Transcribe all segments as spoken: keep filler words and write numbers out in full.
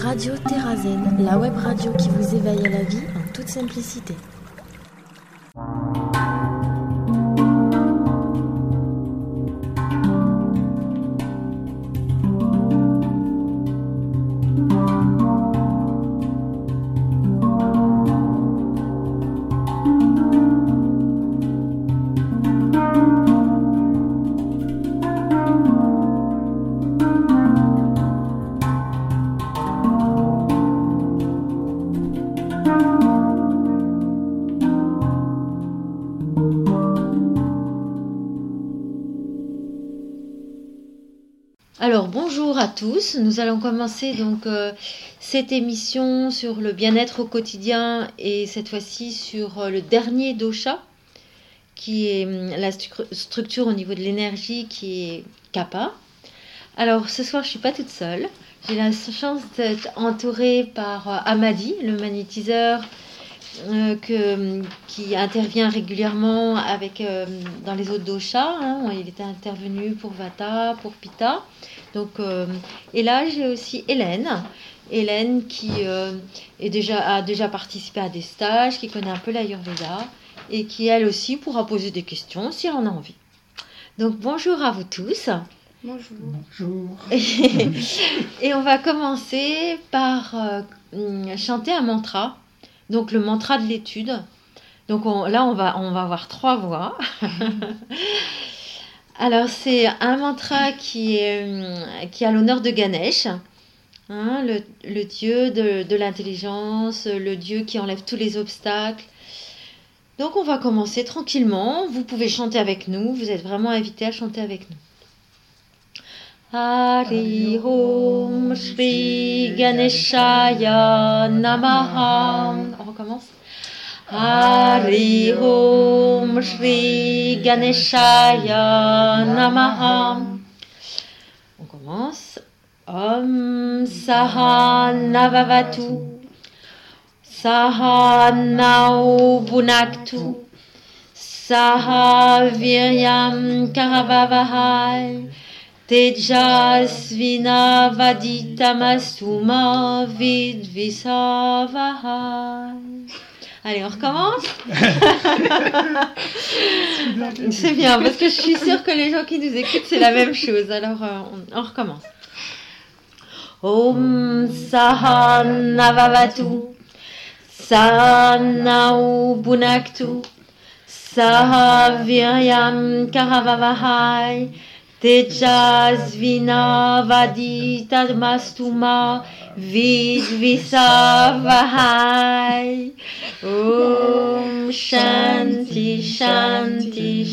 Radio Terrazen, la web radio qui vous éveille à la vie en toute simplicité. Alors bonjour à tous, nous allons commencer donc euh, cette émission sur le bien-être au quotidien et cette fois-ci sur euh, le dernier dosha qui est hum, la stru- structure au niveau de l'énergie qui est Kapha. Alors ce soir je ne suis pas toute seule, j'ai la chance d'être entourée par euh, Amadi, le magnétiseur euh, que, qui intervient régulièrement avec, euh, dans les autres doshas, hein. Il était intervenu pour Vata, pour Pitta. Donc, euh, et là, j'ai aussi Hélène. Hélène qui euh, est déjà, a déjà participé à des stages, qui connaît un peu l'Ayurveda et qui, elle aussi, pourra poser des questions si elle en a envie. Donc, bonjour à vous tous. Bonjour. Bonjour. Et, et on va commencer par euh, chanter un mantra. Donc, le mantra de l'étude. Donc, on, là, on va, on va avoir trois voix. Alors, c'est un mantra qui, est, qui a l'honneur de Ganesh, hein, le, le dieu de, de l'intelligence, le dieu qui enlève tous les obstacles. Donc, on va commencer tranquillement. Vous pouvez chanter avec nous. Vous êtes vraiment invités à chanter avec nous. Hari Om Shri Ganeshaya Namaha. On recommence. Hari Om Shri Ganeshaya Namaha. On commence. Om Sahana Vavatu Sahanau Bhunaktu Saha Viryam Karavavahai Tejasvina Vaditamasuma Vidvisavahai. Allez, on recommence. C'est bien, parce que je suis sûre que les gens qui nous écoutent, c'est la même chose. Alors, euh, on, on recommence. Om Sahana Vavatu Sahanau Bhunaktu Saha Viryam Karavavahai Tejasvina Vaditamasuma Vidvisavahai. Om Shanti Shanti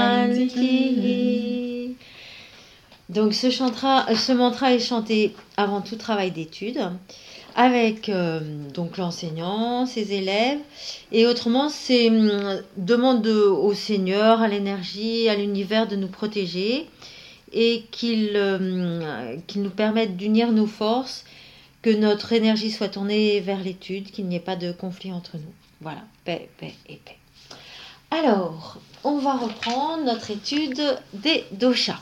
Shanti. Donc ce, chantera, ce mantra est chanté avant tout travail d'étude avec euh, donc l'enseignant, ses élèves, et autrement c'est hum, demande de, au Seigneur, à l'énergie, à l'univers de nous protéger et qu'il, euh, qu'il nous permette d'unir nos forces, que notre énergie soit tournée vers l'étude, qu'il n'y ait pas de conflit entre nous. Voilà, paix, paix et paix. Alors, on va reprendre notre étude des doshas.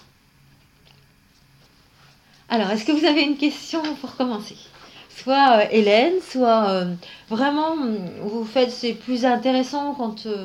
Alors, est-ce que vous avez une question pour commencer ? Soit euh, Hélène, soit euh, vraiment, vous faites, c'est plus intéressant quand... Euh...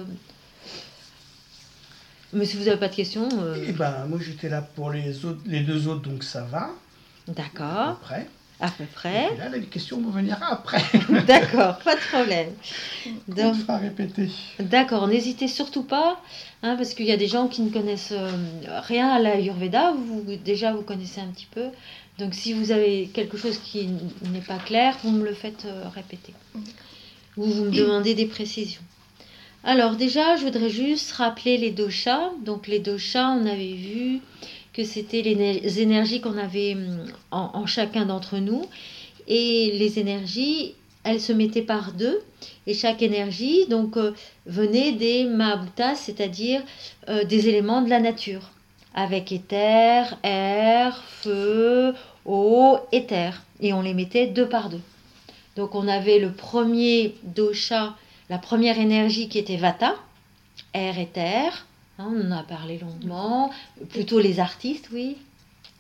Mais si vous n'avez pas de questions... Euh... Eh ben, moi j'étais là pour les, autres, les deux autres, donc ça va. D'accord. À peu près. À peu près. Et là, les questions vont venir après. D'accord, pas de problème. Donc, on fera répéter. D'accord, n'hésitez surtout pas, hein, parce qu'il y a des gens qui ne connaissent euh, rien à l'Ayurveda. Vous, déjà, vous connaissez un petit peu. Donc, si vous avez quelque chose qui n'est pas clair, vous me le faites euh, répéter. Ou vous me demandez des précisions. Alors, déjà, je voudrais juste rappeler les doshas. Donc, les doshas, on avait vu que c'était les énergies qu'on avait en, en chacun d'entre nous. Et les énergies, elles se mettaient par deux. Et chaque énergie donc, euh, venait des Mahabhutas, c'est-à-dire euh, des éléments de la nature. Avec éther, air, feu, eau, éther. Et on les mettait deux par deux. Donc on avait le premier dosha, la première énergie qui était Vata, air, éther. Hein, on en a parlé longuement. Plutôt les artistes, oui.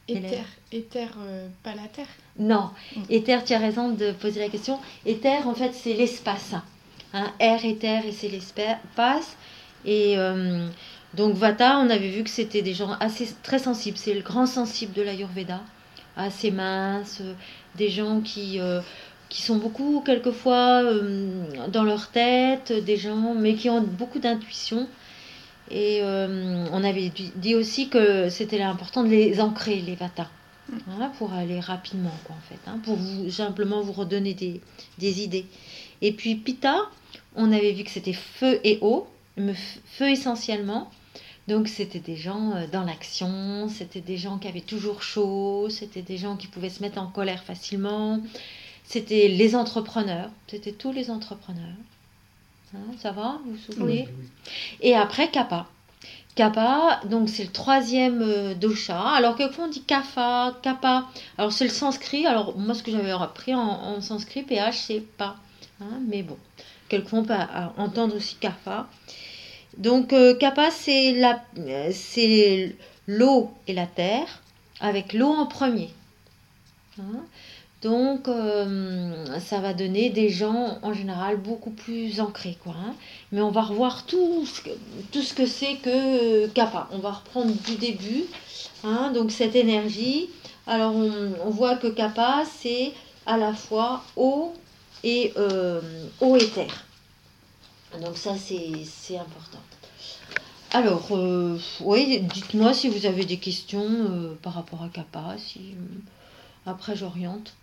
Éther, éther, euh, pas la terre. Non, Mm. éther, tu as raison de poser la question. Éther, en fait, c'est l'espace. Hein, air, éther, et c'est l'espace. Et euh, donc, Vata, on avait vu que c'était des gens assez très sensibles. C'est le grand sensible de l'Ayurveda. Assez mince, euh, des gens qui, euh, qui sont beaucoup, quelquefois, euh, dans leur tête, des gens, mais qui ont beaucoup d'intuition. Et euh, on avait dit aussi que c'était important de les ancrer, les Vata. Hein, pour aller rapidement, quoi, en fait, hein, pour vous, simplement vous redonner des, des idées. Et puis Pitta, on avait vu que c'était feu et eau, mais feu essentiellement. Donc c'était des gens euh, dans l'action, c'était des gens qui avaient toujours chaud, c'était des gens qui pouvaient se mettre en colère facilement, c'était les entrepreneurs, c'était tous les entrepreneurs. Hein, ça va, vous vous souvenez? Oui, oui. Et après Kapha. Kapha, donc c'est le troisième euh, dosha. Alors quelquefois on dit Kapha, Kapha. Alors c'est le sanskrit. Alors moi ce que j'avais appris en, en sanskrit, P H c'est pas. Hein, mais bon, quelquefois on peut euh, entendre aussi Kapha. Donc euh, Kapha c'est la, euh, c'est l'eau et la terre avec l'eau en premier. Hein. Donc, euh, ça va donner des gens en général beaucoup plus ancrés, quoi. Hein. Mais on va revoir tout ce que, tout ce que c'est que Kapha. On va reprendre du début. Hein, donc, cette énergie. Alors, on, on voit que Kapha, c'est à la fois eau et euh, eau et terre. Donc, ça, c'est, c'est important. Alors, euh, oui, dites-moi si vous avez des questions euh, par rapport à Kapha. Si, euh, après, j'oriente.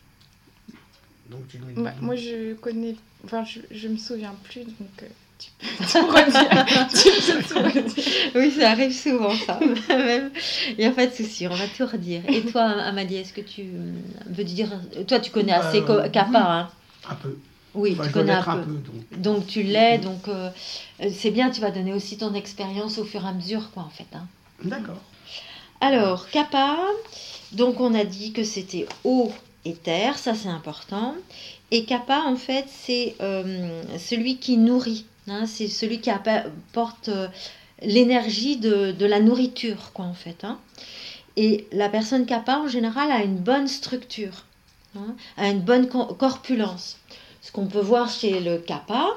Donc tu nous Moi, dis- moi, je connais. Enfin, je, je me souviens plus, donc euh, tu peux tout redire. Tu peux tout redire. Oui, ça arrive souvent, ça. Même, il n'y a pas de souci, on va tout redire. Et toi, Amadi, est-ce que tu euh, veux dire... Toi, tu connais assez Bah, co- Kapha, oui. hein? Un peu. Oui, Enfin, tu je dois connais un l'être peu. un peu. donc. Donc, tu l'es, Mhm. donc euh, euh, c'est bien, tu vas donner aussi ton expérience au fur et à mesure, quoi, en fait. Hein. D'accord. Alors, Kapha, donc on a dit que c'était eau et terre, ça c'est important. Et Kapha, en fait, c'est euh, celui qui nourrit. Hein, c'est celui qui apporte euh, l'énergie de, de la nourriture, quoi, en fait. Hein. Et la personne Kapha, en général, a une bonne structure, hein, a une bonne co- corpulence. Ce qu'on peut voir chez le Kapha,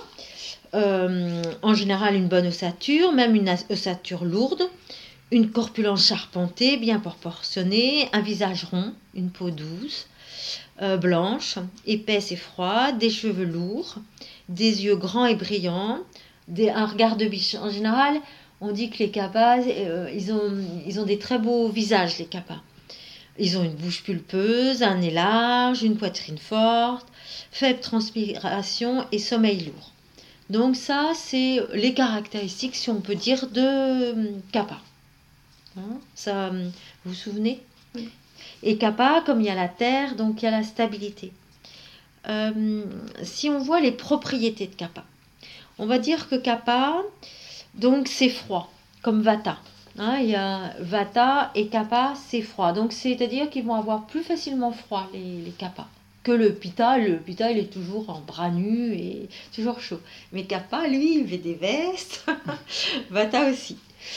euh, en général, une bonne ossature, même une as- ossature lourde, une corpulence charpentée, bien proportionnée, un visage rond, une peau douce, euh, blanche, épaisse et froide, des cheveux lourds, des yeux grands et brillants, des, un regard de biche. En général, on dit que les Kaphas, euh, ils, ont, ils ont des très beaux visages, les Kaphas. Ils ont une bouche pulpeuse, un nez large, une poitrine forte, faible transpiration et sommeil lourd. Donc ça, c'est les caractéristiques, si on peut dire, de euh, Kapha. Hein, ça, vous vous souvenez? Oui. Et Kapha, comme il y a la terre, donc il y a la stabilité. Euh, si on voit les propriétés de Kapha, on va dire que Kapha, donc c'est froid, comme Vata. Hein, il y a Vata et Kapha, c'est froid. Donc c'est-à-dire qu'ils vont avoir plus facilement froid, les, les Kapha, que le Pitta. Le Pitta, il est toujours en bras nus et toujours chaud. Mais Kapha, lui, il met des vestes. Vata aussi.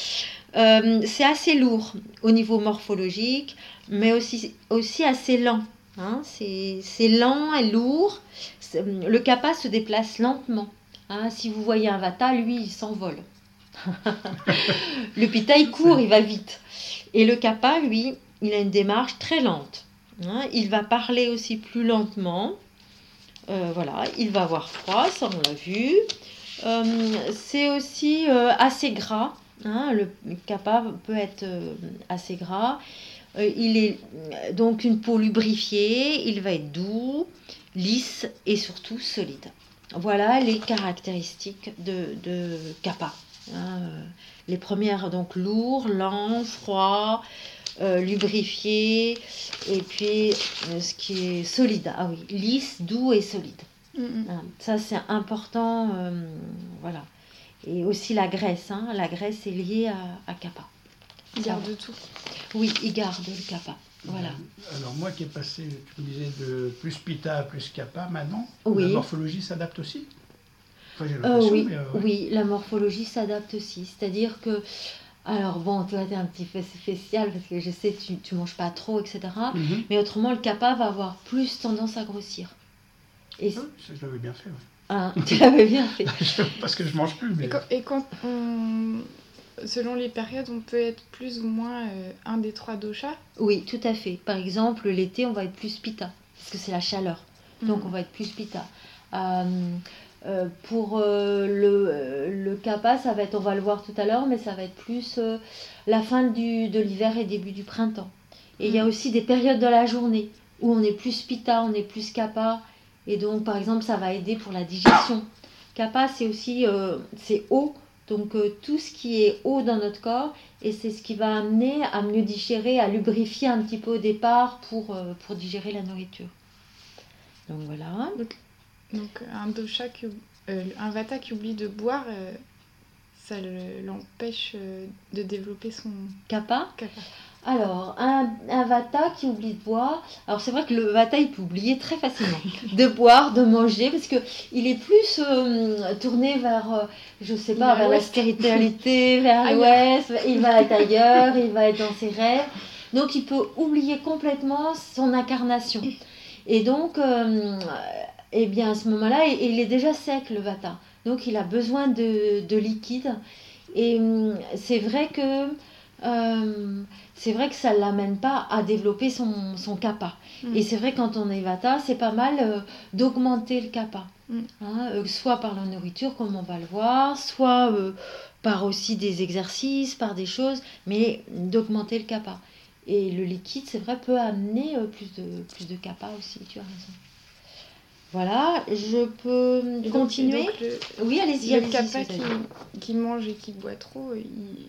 Euh, c'est assez lourd au niveau morphologique, mais aussi, aussi assez lent. Hein. C'est, c'est lent et lourd. C'est- le Kapha se déplace lentement. Hein. Si vous voyez un Vata, lui, il s'envole. Le Pitta, il court, il va vite. Et le Kapha, lui, il a une démarche très lente. Hein. Il va parler aussi plus lentement. Euh, voilà, il va avoir froid, ça on l'a vu. Euh, c'est aussi euh, assez gras. Hein, le Kapha peut être euh, assez gras. Euh, il est euh, donc une peau lubrifiée, il va être doux, lisse et surtout solide. Voilà les caractéristiques de, de Kapha. Hein, euh, les premières, donc lourd, lent, froid, euh, lubrifié, et puis euh, ce qui est solide. Ah oui, lisse, doux et solide. Mm-mm. Hein, ça c'est important. Euh, voilà. Et aussi la graisse. Hein. La graisse est liée à, à Kapha. Il Ça garde va. tout. Oui, il garde le Kapha. Voilà. Alors moi qui ai passé, tu me disais, de plus Pitta à plus Kapha, maintenant, Oui. la morphologie s'adapte aussi. Enfin, j'ai Euh, l'impression, oui, mais, euh, ouais. oui, la morphologie s'adapte aussi. C'est-à-dire que Alors bon, toi, t'es un petit peu spécial parce que je sais que tu, tu manges pas trop, et cetera. Mhm. Mais autrement, le kappa va avoir plus tendance à grossir. Et Ah, ça, je l'avais bien fait. Ouais. ah, tu l'avais bien fait. Parce que je mange plus. Mais... Et quand, et quand on... Selon les périodes, on peut être plus ou moins euh, un des trois doshas. Oui, tout à fait. Par exemple, l'été, on va être plus pitta parce que c'est la chaleur. Donc, Mhm. on va être plus pitta. Euh, euh, pour euh, le, le kappa, ça va être, on va le voir tout à l'heure, mais ça va être plus euh, la fin du, de l'hiver et début du printemps. Et il y a Mhm. aussi des périodes de la journée où on est plus pitta, on est plus kappa. Et donc, par exemple, ça va aider pour la digestion. Kappa, c'est aussi euh, c'est eau. Donc, euh, tout ce qui est eau dans notre corps, et c'est ce qui va amener à mieux digérer, à lubrifier un petit peu au départ pour, euh, pour digérer la nourriture. Donc, voilà. Donc un dosha, qui, euh, un vata qui oublie de boire, euh, ça le- l'empêche euh, de développer son Kappa. kappa. Alors, un, un vata qui oublie de boire. Alors, c'est vrai que le vata, il peut oublier très facilement de boire, de manger, parce que il est plus euh, tourné vers, euh, je sais pas, Vers vers la l'ouest. spiritualité, vers Ailleurs. l'ouest. Il va être ailleurs, il va être dans ses rêves. Donc, il peut oublier complètement son incarnation. Et donc, euh, eh bien, à ce moment-là, il il est déjà sec, le vata. Donc, il a besoin de, de liquide. Et hum, c'est vrai que euh, c'est vrai que ça ne l'amène pas à développer son, son kappa. Mm. Et c'est vrai, quand on est vata, c'est pas mal euh, d'augmenter le kappa. Mm. Hein, euh, soit par la nourriture, comme on va le voir, soit euh, par aussi des exercices, par des choses, mais d'augmenter le kappa. Et le liquide, c'est vrai, peut amener euh, plus de, plus de kappa aussi, tu as raison. Voilà, je peux Et donc- continuer. et donc le, Oui, allez-y, le allez-y. kappa Suzanne. qui, qui mange et qui boit trop, il,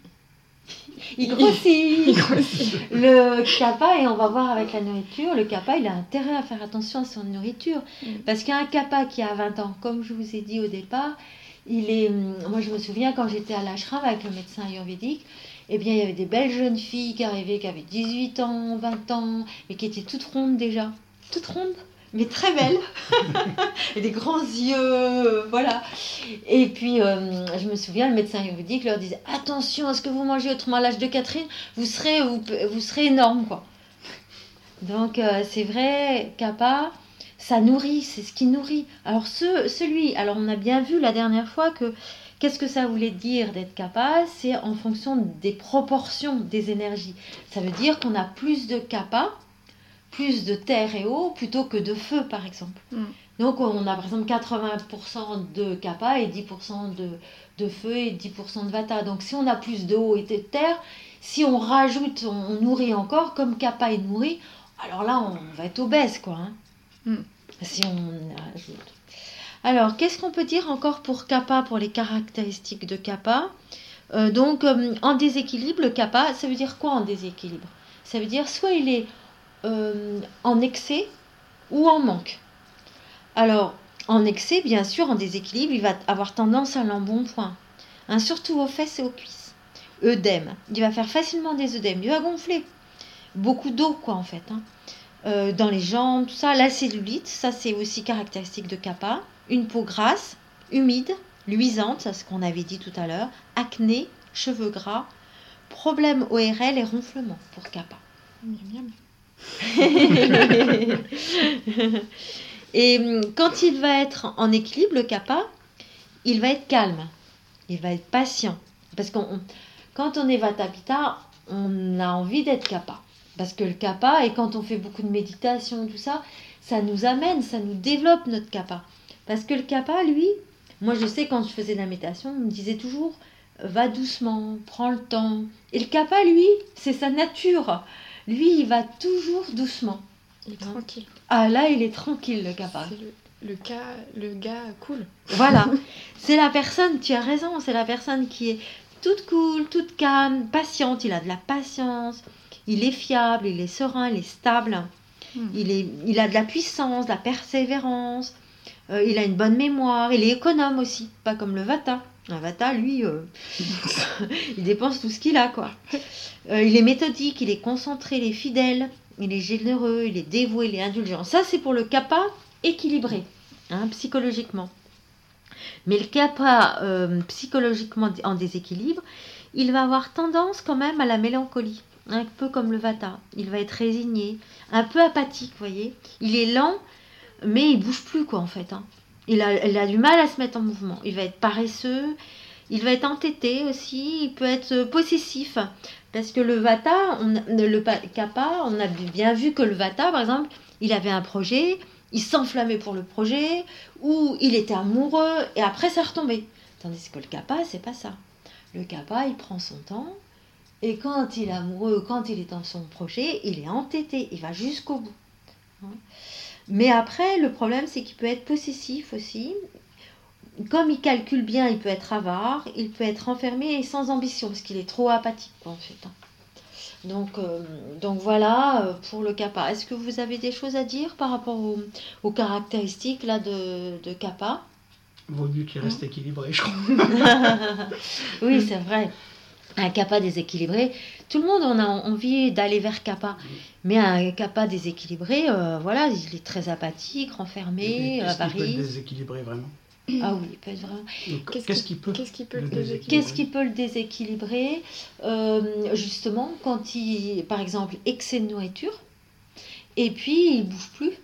Il grossit. il grossit. Le kappa, et on va voir avec la nourriture, le kappa, il a intérêt à faire attention à son nourriture. Mm. Parce qu'un kappa qui a vingt ans, comme je vous ai dit au départ, il est. Moi, je me souviens quand j'étais à l'ashram avec le médecin ayurvédique, eh bien, il y avait des belles jeunes filles qui arrivaient, qui avaient dix-huit ans, vingt ans, mais qui étaient toutes rondes déjà. Toutes rondes, mais très belles. Et des grands yeux, euh, voilà. Et puis, euh, je me souviens, le médecin ayurvédique leur disait attention à ce que vous mangez, autrement à l'âge de Catherine, vous serez, vous, vous serez énorme, quoi. Donc, euh, c'est vrai, kappa, ça nourrit, c'est ce qui nourrit. Alors, ce, celui, alors on a bien vu la dernière fois que qu'est-ce que ça voulait dire d'être kappa? C'est en fonction des proportions des énergies. Ça veut dire qu'on a plus de kappa, plus de terre et eau, plutôt que de feu, par exemple. Mm. Donc, on a par exemple quatre-vingts pour cent de kappa et dix pour cent de, de feu et dix pour cent de vata. Donc, si on a plus d'eau et de terre, si on rajoute, on nourrit encore, comme kappa est nourri, alors là, on va être obèse, quoi. Hein. Mm. Si on ajoute. Alors, qu'est-ce qu'on peut dire encore pour kappa, pour les caractéristiques de kappa? Euh, Donc, euh, en déséquilibre, le kappa, ça veut dire quoi en déséquilibre? Ça veut dire soit il est euh, en excès ou en manque. Alors, en excès, bien sûr, en déséquilibre, il va avoir tendance à l'embonpoint, hein, surtout aux fesses et aux cuisses. Œdème, il va faire facilement des œdèmes, il va gonfler. Beaucoup d'eau, quoi, en fait. Hein. Euh, dans les jambes, tout ça. La cellulite, ça, c'est aussi caractéristique de kappa. Une peau grasse, humide, luisante, c'est ce qu'on avait dit tout à l'heure. Acné, cheveux gras, problème O R L et ronflement pour kappa. Miam, miam. Et quand il va être en équilibre, le kappa, il va être calme, il va être patient. Parce que quand on est vata pitta, on a envie d'être kappa. Parce que le kappa, et quand on fait beaucoup de méditation, tout ça, ça nous amène, ça nous développe notre kappa. Parce que le kappa, lui, moi je sais quand je faisais de la méditation, on me disait toujours, va doucement, prends le temps. Et le kappa, lui, c'est sa nature. Lui, il va toujours doucement. Il est tranquille. Ah là, il est tranquille, le kappa. C'est le, le, cas, le gars cool. Voilà, c'est la personne, tu as raison, c'est la personne qui est toute cool, toute calme, patiente, il a de la patience, il est fiable, il est serein, il est stable, Mm. il, est, il a de la puissance, de la persévérance, euh, il a une bonne mémoire, il est économe aussi, pas comme le vata. Un vata, lui, euh, il dépense tout ce qu'il a, quoi. Euh, il est méthodique, il est concentré, il est fidèle, il est généreux, il est dévoué, il est indulgent. Ça, c'est pour le kappa équilibré, hein, psychologiquement. Mais le kappa euh, psychologiquement en déséquilibre, il va avoir tendance quand même à la mélancolie, un peu comme le Vata. Il va être résigné, un peu apathique, vous voyez. Il est lent, mais il bouge plus, quoi, en fait. Hein. Il a, il a du mal à se mettre en mouvement. Il va être paresseux, il va être entêté aussi, il peut être possessif. Parce que le Vata, on, le Kapha, on a bien vu que le Vata, par exemple, il avait un projet, il s'enflammait pour le projet, ou il était amoureux, et après ça retombait. Tandis que le Kapha, c'est pas ça. Le Kapha, il prend son temps, et quand il est amoureux, quand il est dans son projet, il est entêté, il va jusqu'au bout. Mais après, le problème, c'est qu'il peut être possessif aussi. Comme il calcule bien, il peut être avare, il peut être enfermé et sans ambition, parce qu'il est trop apathique, en fait. Donc, euh, donc voilà euh, pour le Kapha. Est-ce que vous avez des choses à dire par rapport aux, aux caractéristiques là, de, de Kapha? Vaut mieux qu'il reste Mmh. équilibré, je crois. Oui, c'est vrai. Un Kapha déséquilibré, tout le monde on a envie d'aller vers Kapha. Mais un Kapha déséquilibré, euh, voilà, il est très apathique, renfermé, Qu'est-ce qui peut le avarice. déséquilibrer vraiment? Ah oui, il peut être vraiment... Donc, Qu'est-ce Qu'est-ce qui- qui peut qu'est-ce qui peut le le déséquilibrer? Qu'est-ce qui peut le déséquilibrer? Euh, Justement, quand il, par exemple, excès de nourriture, et puis il bouge plus.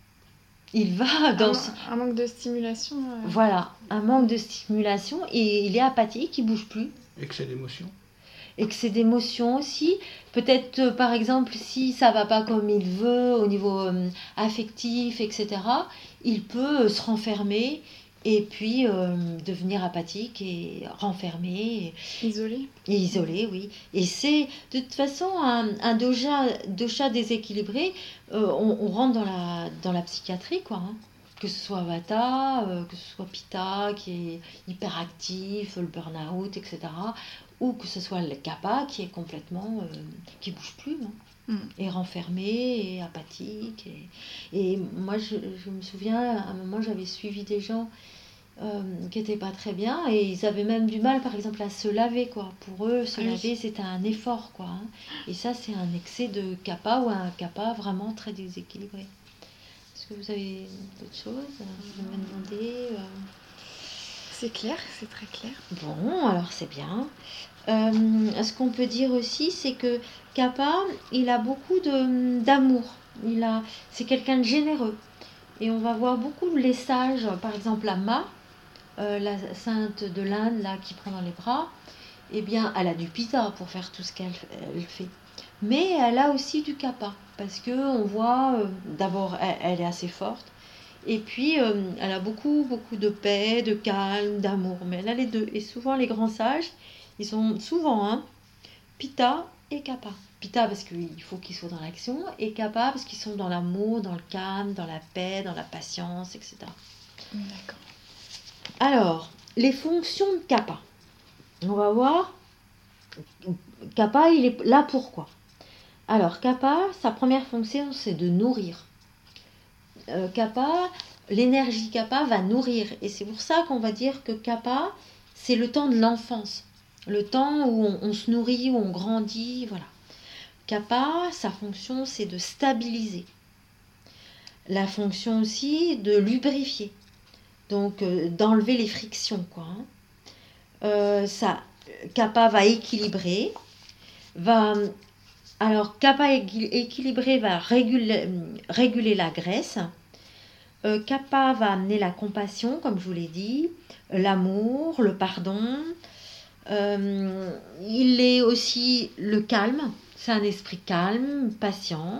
Il va dans... un, son- un manque de stimulation. euh, Voilà, un manque de stimulation, et il est apathique, il bouge plus. Excès d'émotion. Excès d'émotion aussi. Peut-être, euh, par exemple, si ça va pas comme il veut au niveau euh, affectif, et cetera, il peut euh, se renfermer et puis euh, devenir apathique et renfermé Isolé. et, et isolé, oui. Et c'est de toute façon un, un dosha, dosha déséquilibré. euh, on, on rentre dans la, dans la psychiatrie, quoi. Hein. Que ce soit Vata, euh, que ce soit Pitta qui est hyperactif, le burn-out, et cetera. Ou que ce soit le Kapha qui est complètement, euh, qui bouge plus, hein, Mm. et renfermé, et apathique. Et, et moi, je, je me souviens, à un moment, j'avais suivi des gens euh, qui n'étaient pas très bien, et ils avaient même du mal, par exemple, à se laver, quoi. Pour eux, se Ah oui. laver, c'était un effort, quoi. Hein. Et ça, c'est un excès de Kapha ou un Kapha vraiment très déséquilibré. Est-ce que vous avez d'autres choses à me demander euh C'est clair, c'est très clair. Bon, alors c'est bien. Euh, ce qu'on peut dire aussi, c'est que Kapha, il a beaucoup de, d'amour. Il a, c'est quelqu'un de généreux. Et on va voir beaucoup les sages, par exemple la Ma, euh, la sainte de l'Inde là qui prend dans les bras. Eh bien, elle a du Pitta pour faire tout ce qu'elle elle fait. Mais elle a aussi du Kapha, parce que on voit, euh, d'abord, elle, elle est assez forte. Et puis, euh, elle a beaucoup, beaucoup de paix, de calme, d'amour. Mais elle a les deux. Et souvent, les grands sages, ils sont souvent hein, Pitta et Kapha. Pitta parce qu'il faut qu'ils soient dans l'action, et Kapha parce qu'ils sont dans l'amour, dans le calme, dans la paix, dans la patience, et cetera. D'accord. Alors, les fonctions de Kapha. On va voir. Kapha, il est là pourquoi? Alors, Kapha, sa première fonction, c'est de nourrir. Euh, Kapha, l'énergie Kapha va nourrir. Et c'est pour ça qu'on va dire que Kapha, c'est le temps de l'enfance. Le temps où on, on se nourrit, où on grandit, voilà. Kapha, sa fonction, c'est de stabiliser. La fonction aussi de lubrifier. Donc, euh, d'enlever les frictions, quoi. Hein. Euh, ça, Kapha va équilibrer, va... Alors, Kapha équilibré va réguler, réguler la graisse. Euh, Kapha va amener la compassion, comme je vous l'ai dit, l'amour, le pardon. Euh, il est aussi le calme. C'est un esprit calme, patient.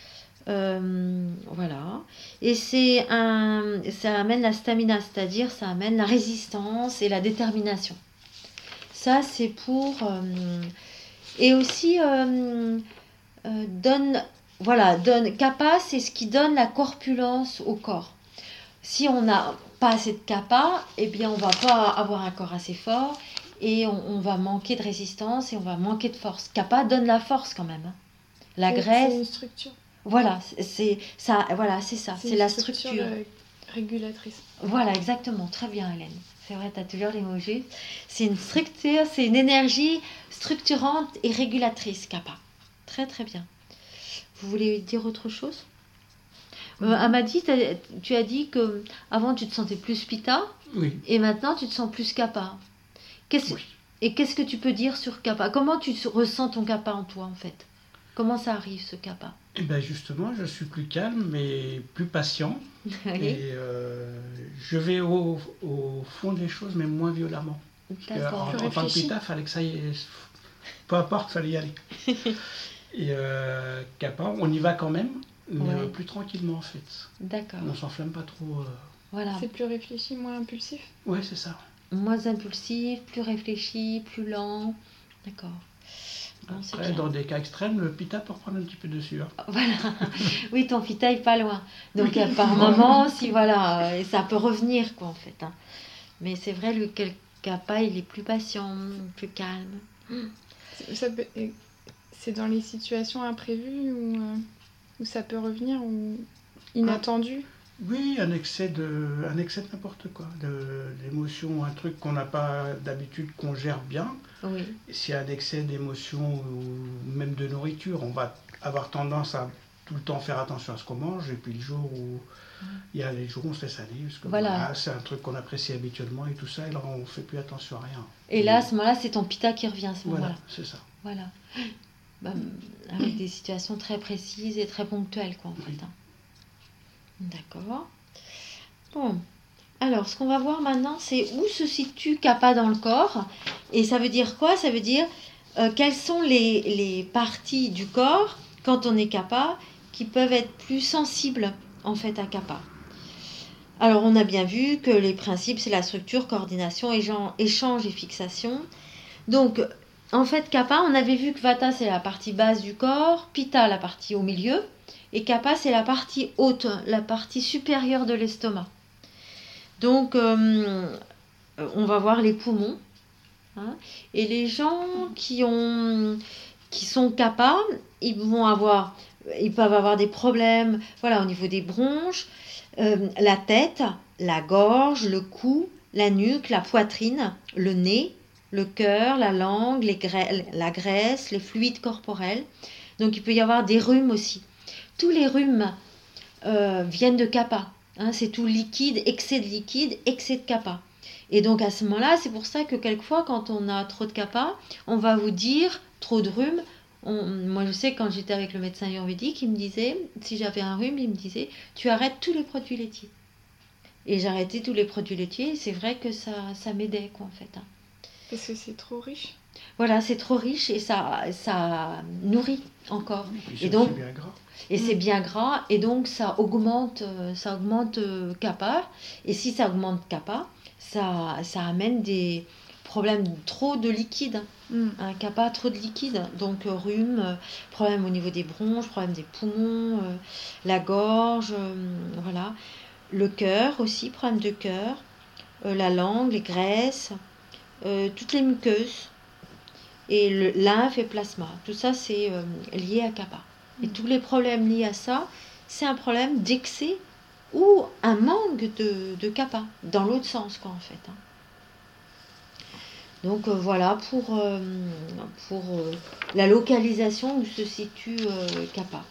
Euh, voilà. Et c'est un, ça amène la stamina, c'est-à-dire ça amène la résistance et la détermination. Ça, c'est pour... Euh, et aussi... Euh, Euh, donne, voilà, donne, Kapha, c'est ce qui donne la corpulence au corps. Si on n'a pas assez de Kapha, eh bien, on va pas avoir un corps assez fort et on, on va manquer de résistance et on va manquer de force. Kapha donne la force quand même. Hein. La C'est- graisse, C'est une structure. voilà, c'est- c'est ça, voilà, c'est ça, c'est, une la structure. euh, régulatrice. Voilà, exactement, très bien, Hélène. C'est vrai, tu as toujours les mots justes. C'est une structure, c'est une énergie structurante et régulatrice, Kapha. Très très bien. Vous voulez dire autre chose euh, Amadi, t'as- tu as dit que avant tu te sentais plus Pitta Oui. et maintenant tu te sens plus Kapha. Qu'est-ce, Oui. Et qu'est-ce que tu peux dire sur kappa? Comment tu ressens ton kappa en toi, en fait? Comment ça arrive, ce kappa? Et bien justement, je suis plus calme, mais plus patient. Oui. Et euh, je vais au, au fond des choses, mais moins violemment. D'accord. En, en tant que pita, il fallait que ça y est. Peu importe, il fallait y aller. Et euh, kappa, on y va quand même, mais Ouais. euh, plus tranquillement en fait. D'accord. On s'enflamme pas trop. euh. Voilà. C'est plus réfléchi, moins impulsif. Ouais, c'est ça. Moins impulsif, plus réfléchi, plus lent. D'accord. Bon, c'est Après, bien. dans des cas extrêmes, le pita peut reprendre un petit peu dessus. Hein. Voilà. Oui, ton pita est pas loin. Donc, euh, par moment, si voilà, euh, et ça peut revenir, quoi, en fait. hein. Mais c'est vrai, le quel kappa, il est plus patient, plus calme. C'est- ça peut- et c'est dans les situations imprévues où, euh, où ça peut revenir ou inattendu. Oui, un excès de, un excès de n'importe quoi, de, d'émotion, un truc qu'on n'a pas d'habitude, qu'on gère bien. Oui. Et s'il y a un excès d'émotion ou même de nourriture, on va avoir tendance à tout le temps faire attention à ce qu'on mange. Et puis le jour où il y a les jours où on se laisse aller, parce que Voilà. voilà, c'est un truc qu'on apprécie habituellement et tout ça, et là on fait plus attention à rien. Et là, à ce moment-là, c'est ton pita qui revient à ce moment-là. Voilà, c'est ça. Voilà. Bah, avec des situations très précises et très ponctuelles, quoi, en Oui. fait. hein. D'accord. Bon. Alors, ce qu'on va voir maintenant, c'est où se situe kappa dans le corps. Et ça veut dire quoi? Ça veut dire euh, quelles sont les, les parties du corps, quand on est kappa, qui peuvent être plus sensibles, en fait, à kappa. Alors, on a bien vu que les principes, c'est la structure, coordination, échange, échange et fixation. Donc, en fait, kappa, on avait vu que vata, c'est la partie basse du corps, pitta, la partie au milieu, et kappa, c'est la partie haute, la partie supérieure de l'estomac. Donc, euh, on va voir les poumons. hein. Et les gens qui, ont, qui sont kappa, ils vont avoir, ils peuvent avoir des problèmes, voilà, au niveau des bronches, euh, la tête, la gorge, le cou, la nuque, la poitrine, le nez, le cœur, la langue, les gra- la graisse, les fluides corporels. Donc, il peut y avoir des rhumes aussi. Tous les rhumes euh, viennent de kappa. Hein, c'est tout liquide, excès de liquide, excès de kappa. Et donc, à ce moment-là, c'est pour ça que quelquefois, quand on a trop de kappa, on va vous dire trop de rhume. On- moi, je sais, quand j'étais avec le médecin ayurvédique, il me disait, si j'avais un rhume, il me disait, tu arrêtes tous les produits laitiers. Et j'arrêtais tous les produits laitiers, et c'est vrai que ça, ça m'aidait, quoi, en fait. hein. Parce que c'est trop riche. Voilà, c'est trop riche et ça, ça nourrit encore. Et puis Et c'est donc- aussi bien gras. Et c'est Mm. bien gras, et donc ça augmente, euh, ça augmente euh, kappa. Et si ça augmente kappa, ça, ça amène des problèmes trop de liquide. Mm. Un kappa, trop de liquide. Donc euh, rhume, euh, problème au niveau des bronches, problème des poumons, euh, la gorge, euh, voilà. Le cœur aussi, problème de cœur, euh, la langue, les graisses, euh, toutes les muqueuses, et le lymphe et plasma. Tout ça, c'est euh, lié à kappa. Et tous les problèmes liés à ça, c'est un problème d'excès ou un manque de, de kappa, dans l'autre sens, quoi, en fait. hein. Donc euh, voilà pour, euh, pour euh, la localisation où se situe euh, kappa.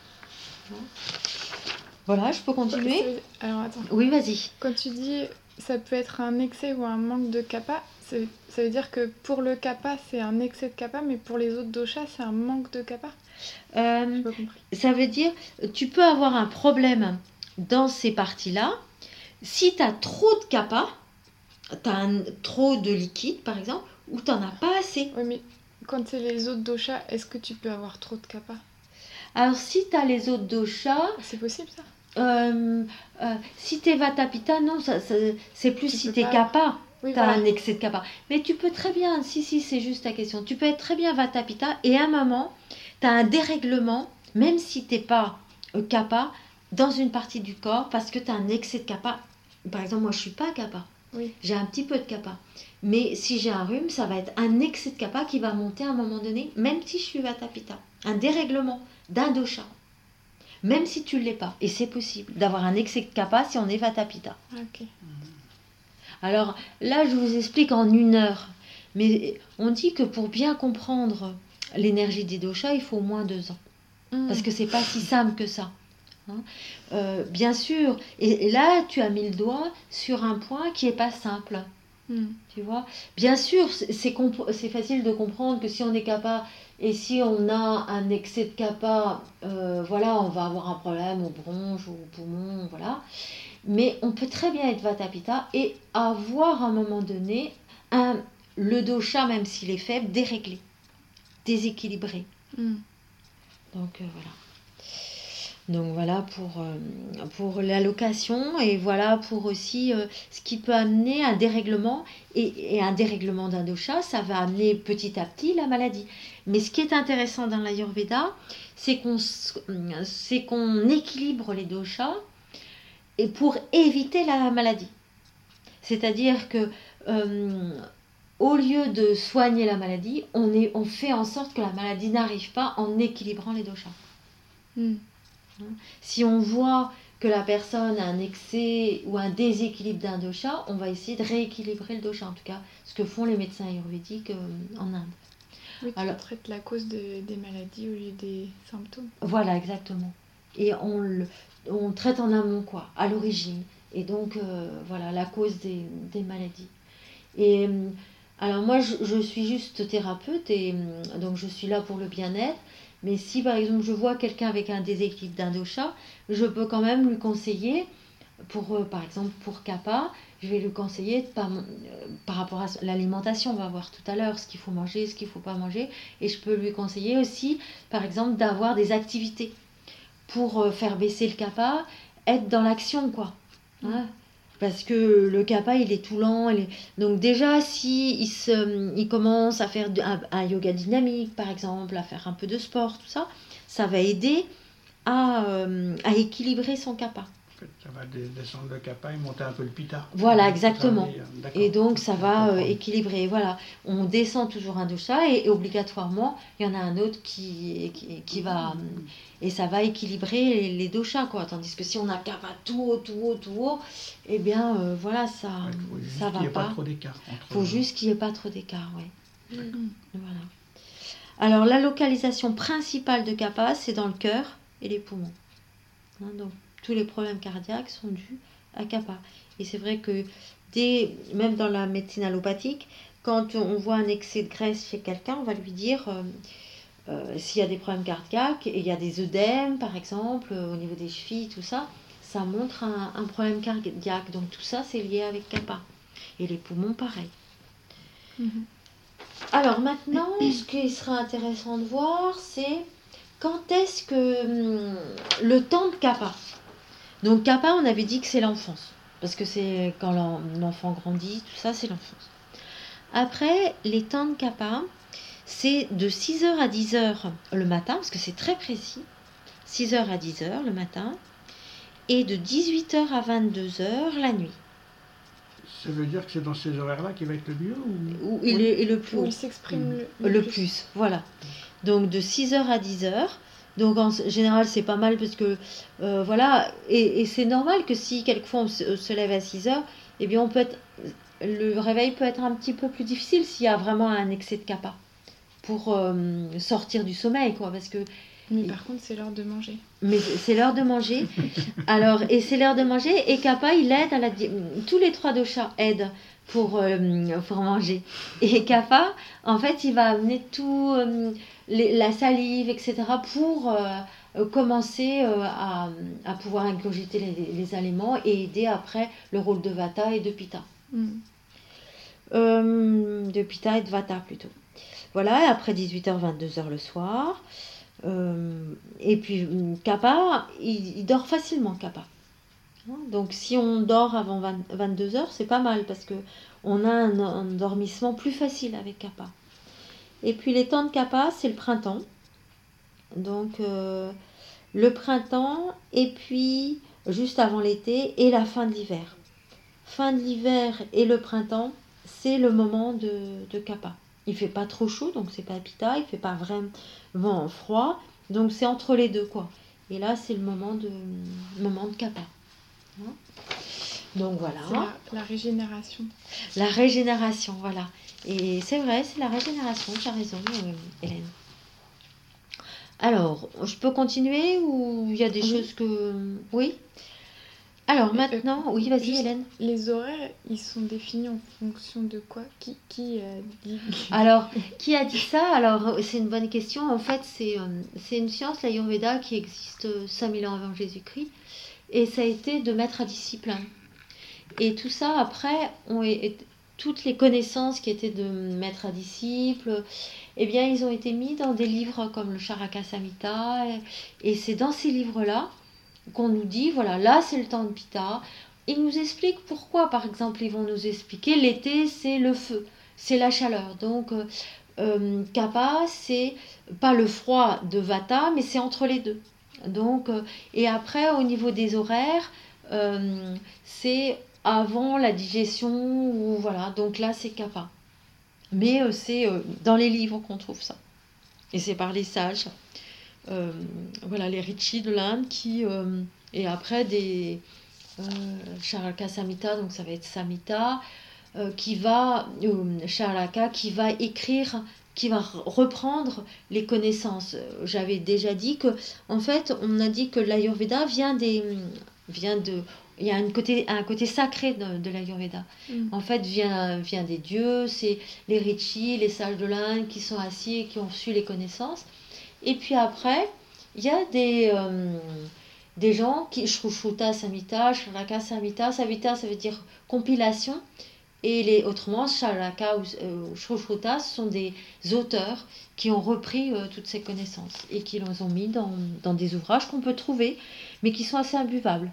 Voilà, je peux continuer? Ça veut- Alors attends, Oui, vas-y. quand tu dis ça peut être un excès ou un manque de kappa, c'est- ça veut dire que pour le kappa c'est un excès de kappa, mais pour les autres doshas c'est un manque de kappa? Euh, J'ai pas compris. ça veut dire, tu peux avoir un problème dans ces parties-là. Si tu as trop de kappa, tu as trop de liquide, par exemple, ou tu n'en as pas assez. Oui, mais quand c'est les autres doshas, est-ce que tu peux avoir trop de kappa? Alors, si tu as les autres doshas, C'est possible ça? euh, euh, si tu es vata pitta, non, ça, ça- c'est plus Tu si peux tu es pas- kappa. Oui, Tu as voilà. un excès de kappa. Mais tu peux très bien, si, si, c'est juste ta question, tu peux être très bien vata pitta et à un moment, tu as un dérèglement, même si tu n'es pas euh, kappa, dans une partie du corps parce que tu as un excès de kappa. Par exemple, moi, je ne suis pas kappa. Oui. J'ai un petit peu de kappa. Mais si j'ai un rhume, ça va être un excès de kappa qui va monter à un moment donné, même si je suis vata pitta. Un dérèglement d'un dosha. Même si tu ne l'es pas. Et c'est possible d'avoir un excès de kappa si on est vata pitta. Ok. Alors là, je vous explique en une heure. Mais on dit que pour bien comprendre l'énergie des doshas, il faut au moins deux ans. Mm. Parce que c'est pas si simple que ça. hein. Euh, bien sûr, et, et là, tu as mis le doigt sur un point qui est pas simple. Mm. Tu vois, bien sûr, c'est c'est comp- c'est facile de comprendre que si on est kappa et si on a un excès de kappa, euh, voilà, on va avoir un problème aux bronches, aux poumons, voilà. Mais on peut très bien être vata pitta et avoir à un moment donné un, le dosha, même s'il est faible, déréglé, déséquilibré. Mm. Donc euh, voilà. Donc voilà pour, euh, pour l'allocation et voilà pour aussi euh, ce qui peut amener un dérèglement et, et un dérèglement d'un dosha, ça va amener petit à petit la maladie. Mais ce qui est intéressant dans l'Ayurveda, c'est qu'on s- c'est qu'on équilibre les doshas et pour éviter la maladie. C'est-à-dire que euh, au lieu de soigner la maladie, on, est, on fait en sorte que la maladie n'arrive pas en équilibrant les doshas. Mm. Si on voit que la personne a un excès ou un déséquilibre d'un dosha, on va essayer de rééquilibrer le dosha, en tout cas ce que font les médecins ayurvédiques euh, en Inde. Oui, tu Alors- traites la cause de- des maladies au lieu des symptômes. Voilà, exactement. Et on, le, on traite en amont, quoi, à l'origine. Et donc, euh, voilà, la cause des, des maladies. Et euh, alors moi, je, je suis juste thérapeute et euh, donc je suis là pour le bien-être. Mais si par exemple je vois quelqu'un avec un déséquilibre d'un dosha, je peux quand même lui conseiller, pour, euh, par exemple pour kappa, je vais lui conseiller de pas, euh, par rapport à l'alimentation, on va voir tout à l'heure ce qu'il faut manger, ce qu'il ne faut pas manger. Et je peux lui conseiller aussi, par exemple, d'avoir des activités pour euh, faire baisser le kappa, être dans l'action, quoi. Hein. Parce que le kappa, il est tout lent. il est- Donc déjà, si il, se, il commence à faire de- un, un yoga dynamique, par exemple, à faire un peu de sport, tout ça, ça va aider à, euh, à équilibrer son kappa. En fait, ça va dé- descendre le kappa et monter un peu le pitta. Voilà, Ça va exactement. aller, euh, d'accord. Et donc, ça Je va euh, comprends. équilibrer. Voilà, on descend toujours un dosha et, et obligatoirement, il y en a un autre qui, qui, qui va... Et ça va équilibrer les, les doshas, quoi. Tandis que si on a kappa tout haut, tout haut, tout haut, eh bien, euh, voilà, ça Ouais, il faut juste ça qu'il va n'y ait pas pas. trop d'écart entre. Il faut juste qu'il n'y ait pas trop d'écart, ouais. Mm. Voilà. Alors, la localisation principale de kappa, c'est dans le cœur et les poumons. Hein, donc, tous les problèmes cardiaques sont dus à kappa. Et c'est vrai que, dès, même dans la médecine allopathique, quand on voit un excès de graisse chez quelqu'un, on va lui dire, euh, euh, s'il y a des problèmes cardiaques, et il y a des œdèmes, par exemple, euh, au niveau des chevilles, tout ça, ça montre un, un problème cardiaque. Donc, tout ça, c'est lié avec kappa. Et les poumons, pareil. Mhm. Alors maintenant, ce qui sera intéressant de voir, c'est quand est-ce que hum, le temps de kappa. Donc kappa, on avait dit que c'est l'enfance, parce que c'est quand l'en- l'enfant grandit, tout ça, c'est l'enfance. Après, les temps de kappa, c'est de six heures à dix heures le matin, parce que c'est très précis, six heures à dix heures le matin, et de dix-huit heures à vingt-deux heures la nuit, Ça veut dire que c'est dans ces horaires-là qu'il va être le mieux ou... où il Oui. est, est le plus Où haut. il s'exprime Mhm. le, Le plus, voilà. Donc de six heures à dix heures. Donc en s- général, c'est pas mal parce que, euh, voilà, et, et c'est normal que si quelquefois on se, se lève à six heures, eh bien on peut être, le réveil peut être un petit peu plus difficile s'il y a vraiment un excès de kappa pour euh, sortir du sommeil, quoi, parce que, Mais par contre, c'est l'heure de manger. mais c'est l'heure de manger. Alors, et c'est l'heure de manger, et kappa, il aide à la, di- tous les trois doshas aident pour, euh, pour manger. Et kappa, en fait, il va amener tout, euh, les- la salive, et cetera, pour euh, euh, commencer euh, à, à pouvoir ingurgiter les, les aliments et aider après le rôle de vata et de pitta. Mm. Euh, de pitta et de vata plutôt. Voilà, et après dix-huit heures, vingt-deux heures le soir. Euh, et puis hum, kappa, il, il dort facilement, kappa. Hein, donc si on dort avant vingt vingt-deux heures, c'est pas mal parce que on a un, un endormissement plus facile avec kappa. Et puis les temps de kappa, c'est le printemps. Donc euh, le printemps et puis juste avant l'été et la fin de l'hiver. Fin de l'hiver et le printemps, c'est le moment de, de kappa. Il fait pas trop chaud, donc c'est pas pitta, il fait pas vraiment froid, donc c'est entre les deux, quoi. Et là, c'est le moment de, moment de kappa. Hein. Donc voilà. C'est la, la régénération. La régénération, voilà. Et c'est vrai, c'est la régénération, tu as raison, euh, Hélène. Alors, je peux continuer ou il y a des Oui. choses que... Oui. Alors Mais, euh, maintenant, oui, vas-y juste- Hélène. Les horaires, ils sont définis en fonction de quoi? Qui, qui a dit? Alors, qui a dit ça? Alors, c'est une bonne question. En fait, c'est euh, c'est une science, l'Ayurveda, qui existe euh, cinq mille ans avant Jésus-Christ. Et ça a été de maître à disciple. Et tout ça, après, ont é- toutes les connaissances qui étaient de maître à disciple, eh bien, ils ont été mis dans des livres comme le Charaka Samhita. Et, et c'est dans ces livres-là qu'on nous dit, voilà, là, c'est le temps de Pitta. Ils nous expliquent pourquoi, par exemple, ils vont nous expliquer, l'été, c'est le feu, c'est la chaleur. Donc, euh, euh, Kapha, c'est pas le froid de Vata, mais c'est entre les deux. Donc, euh, et après, au niveau des horaires, euh, c'est avant la digestion, ou voilà, donc là, c'est Kapha. Mais euh, c'est euh, dans les livres qu'on trouve ça. Et c'est par les sages. Euh, voilà, les Rishis de l'Inde qui... euh, et après, des... Euh, Charaka Samhita, donc ça va être Samhita, euh, qui va... Euh, Charaka, qui va écrire, qui va r- reprendre les connaissances. Euh, J'avais déjà dit que, en fait, on a dit que l'Ayurveda vient des... vient de... Il y a un côté, un côté sacré de, de l'Ayurveda. Mm. En fait, vient, vient des dieux, c'est les Rishis, les sages de l'Inde qui sont assis et qui ont reçu les connaissances. Et puis après, il y a des, euh, des gens qui, Shrushruta Samhita, Charaka Samhita, Samhita ça veut dire compilation, et les, autrement, Charaka ou euh, Shrushruta, ce sont des auteurs qui ont repris euh, toutes ces connaissances et qui les ont mis dans, dans des ouvrages qu'on peut trouver, mais qui sont assez imbuvables.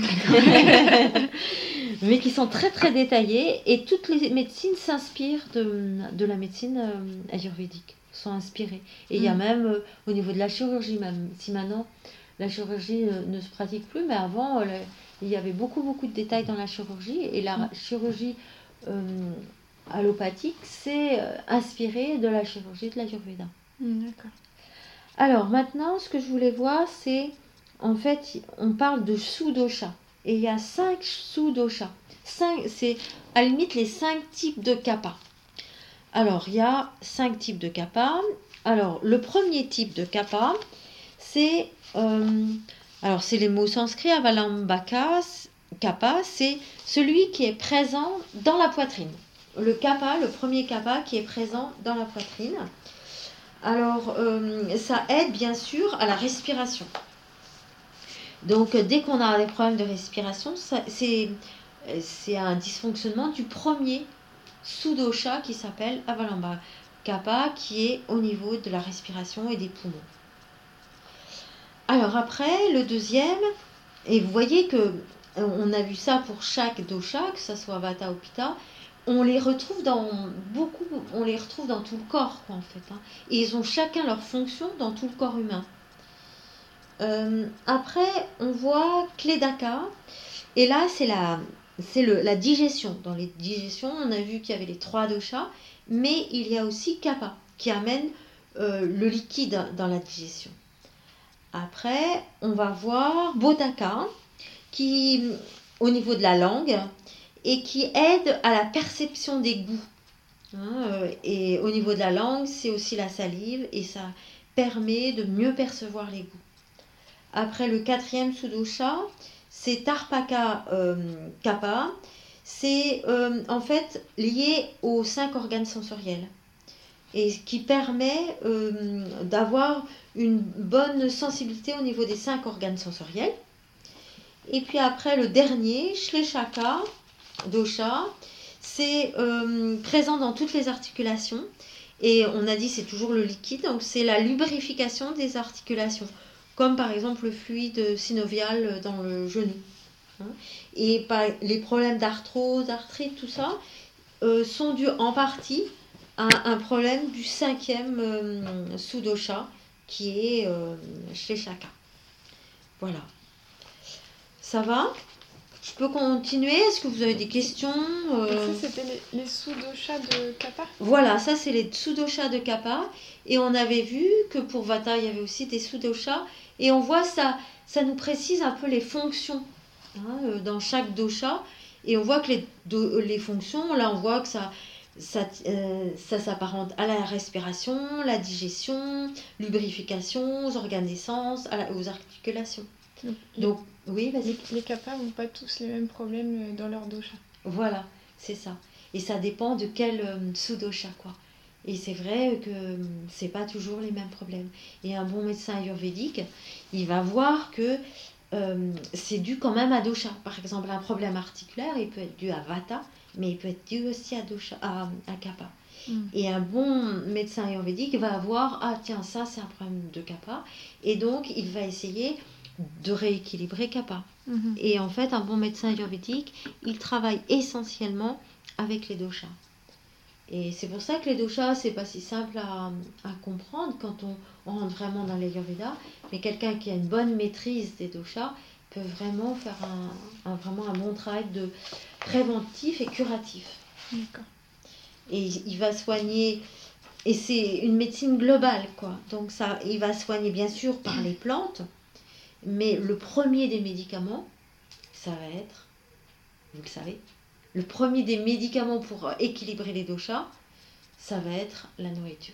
Mais qui sont très très détaillés, et toutes les médecines s'inspirent de, de la médecine euh, ayurvédique, sont inspirées. Et il y a Mm. même euh, au niveau de la chirurgie, même si maintenant la chirurgie euh, ne se pratique plus, mais avant euh, le- il y avait beaucoup beaucoup de détails dans la chirurgie, et la Mm. chirurgie euh, allopathique s'est euh, inspirée de la chirurgie de l'Ayurveda. Mm, d'accord. Alors maintenant, ce que je voulais voir, c'est, en fait, on parle de sous-dosha. Et il y a cinq sous-doshas. Cinq, c'est à la limite les cinq types de kapha. Alors, il y a cinq types de kapha. Alors, le premier type de kapha, c'est... euh, alors, c'est les mots sanscrits, avalambaka, kapha, c'est celui qui est présent dans la poitrine. Le kapha, le premier kapha qui est présent dans la poitrine. Alors, euh, ça aide bien sûr à la respiration. Donc, euh, dès qu'on a des problèmes de respiration, ça- c'est euh, c'est un dysfonctionnement du premier sous-dosha qui s'appelle Avalamba Kapha, qui est au niveau de la respiration et des poumons. Alors après, le deuxième, et vous voyez que euh, on a vu ça pour chaque dosha, que ce soit Vata ou Pitta, on les retrouve dans beaucoup, on les retrouve dans tout le corps, quoi, en fait. Hein. Et ils ont chacun leur fonction dans tout le corps humain. Euh, après, on voit Kledaka, et là, c'est la, c'est le, la digestion. Dans les digestions, on a vu qu'il y avait les trois doshas, mais il y a aussi Kapha, qui amène euh, le liquide dans la digestion. Après, on va voir Bodhaka, qui, au niveau de la langue, et qui aide à la perception des goûts. Hein, euh, et au niveau de la langue, c'est aussi la salive, et ça permet de mieux percevoir les goûts. Après, le quatrième sous-dosha, c'est Tarpaka euh, Kapha. C'est euh, en fait lié aux cinq organes sensoriels, et ce qui permet euh, d'avoir une bonne sensibilité au niveau des cinq organes sensoriels. Et puis après, le dernier, Shleshaka dosha, c'est euh, présent dans toutes les articulations, et on a dit c'est toujours le liquide, donc c'est la lubrification des articulations, comme par exemple le fluide synovial dans le genou. Hein. Et par, les problèmes d'arthrose, d'arthrite, tout ça, euh, sont dus en partie à un problème du cinquième euh, sous-dosha, qui est euh, Shleshaka. Voilà. Ça va ? Je peux continuer ? Est-ce que vous avez des questions ? Euh, Et ça, c'était les, les sous-doshas de Kapha? Voilà, ça c'est les sous-doshas de Kapha. Et on avait vu que pour Vata, il y avait aussi des sous-doshas. Et on voit ça, ça nous précise un peu les fonctions, hein, euh, dans chaque dosha. Et on voit que les, do- les fonctions, là on voit que ça, ça, euh, ça s'apparente à la respiration, la digestion, lubrification, aux organes d'essence, à la- aux articulations. Donc, Donc, oui, vas-y. les, les kappas n'ont pas tous les mêmes problèmes dans leur dosha. Voilà, c'est ça. Et ça dépend de quel euh, sous-dosha, quoi. Et c'est vrai que euh, c'est pas toujours les mêmes problèmes. Et un bon médecin ayurvédique, il va voir que euh, c'est dû quand même à dosha. Par exemple, un problème articulaire, il peut être dû à vata, mais il peut être dû aussi à dosha, à, à kapha. Mm. Et un bon médecin ayurvédique va voir, ah tiens, ça c'est un problème de kapha. Et donc, il va essayer de rééquilibrer kapha. Mhm. Et en fait, un bon médecin ayurvédique, il travaille essentiellement avec les doshas. Et c'est pour ça que les doshas, c'est pas si simple à, à comprendre quand on, on rentre vraiment dans l'ayurveda. Mais quelqu'un qui a une bonne maîtrise des doshas peut vraiment faire un, un- vraiment un bon travail de préventif et curatif. D'accord. Et il, il va soigner, et c'est une médecine globale, quoi. Donc ça, il va soigner bien sûr par les plantes, mais le premier des médicaments, ça va être, vous le savez, le premier des médicaments pour équilibrer les doshas, ça va être la nourriture.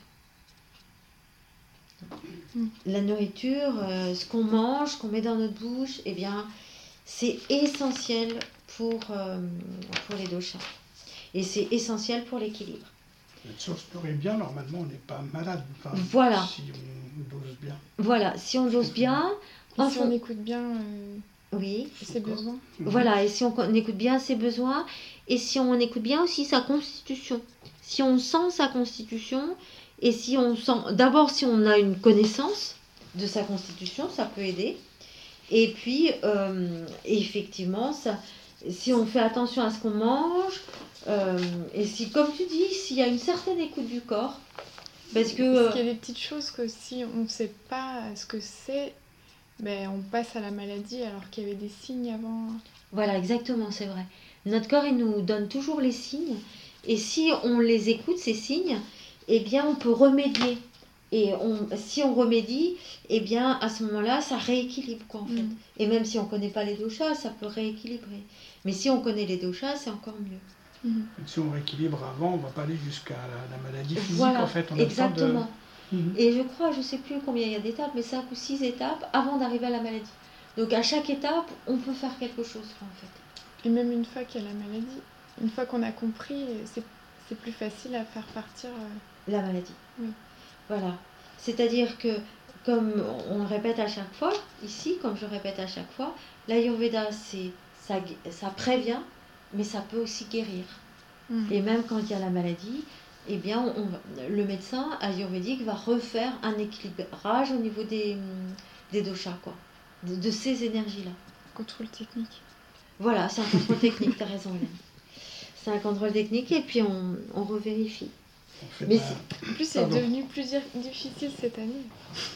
Mm. La nourriture, euh, ce qu'on mange, ce qu'on met dans notre bouche, eh bien, c'est essentiel pour, euh, pour les doshas. Et c'est essentiel pour l'équilibre. Si on se nourrit bien, normalement, on n'est pas malade. Enfin, Voilà. Si on dose bien. Voilà, si on dose bien, Et en si fon- on écoute bien euh, oui, ses D'accord. besoins. voilà, et si on co- on écoute bien ses besoins, et si on écoute bien aussi sa constitution. Si on sent sa constitution, et si on sent, d'abord si on a une connaissance de sa constitution, ça peut aider. Et puis, euh, effectivement, ça, si on fait attention à ce qu'on mange, euh, et si, comme tu dis, s'il y a une certaine écoute du corps, parce que... Parce qu'il y a des petites choses que si on ne sait pas ce que c'est, ben, on passe à la maladie alors qu'il y avait des signes avant. Voilà, exactement, c'est vrai. Notre corps, il nous donne toujours les signes. Et si on les écoute, ces signes, eh bien, on peut remédier. Et on, si on remédie, eh bien, à ce moment-là, ça rééquilibre, quoi, en fait. Mm. Et même si on ne connaît pas les doshas, ça peut rééquilibrer. Mais si on connaît les doshas, c'est encore mieux. Mhm. Si on rééquilibre avant, on ne va pas aller jusqu'à la, la maladie physique, Voilà, en fait. On a exactement. besoin de... Mhm. Et je crois, je ne sais plus combien il y a d'étapes, mais cinq ou six étapes avant d'arriver à la maladie. Donc, à chaque étape, on peut faire quelque chose, quoi, en fait. Et même une fois qu'il y a la maladie, une fois qu'on a compris, c'est, c'est plus facile à faire partir. euh, La maladie. Oui. Voilà. C'est-à-dire que, comme on le répète à chaque fois, ici, comme je répète à chaque fois, l'Ayurveda, c'est, ça, gu- ça prévient, mais ça peut aussi guérir. mm. Et même quand il y a la maladie, eh bien, on, on- le médecin ayurvédique va refaire un équilibrage au niveau des, hum, des doshas, quoi, de, de ces énergies-là. Contrôle technique. Voilà, c'est un contrôle technique, t'as raison, Hélène. C'est un contrôle technique et puis on, on revérifie. On fait Mais pas- c'est- En plus, c'est Pardon. devenu plus di- difficile cette année.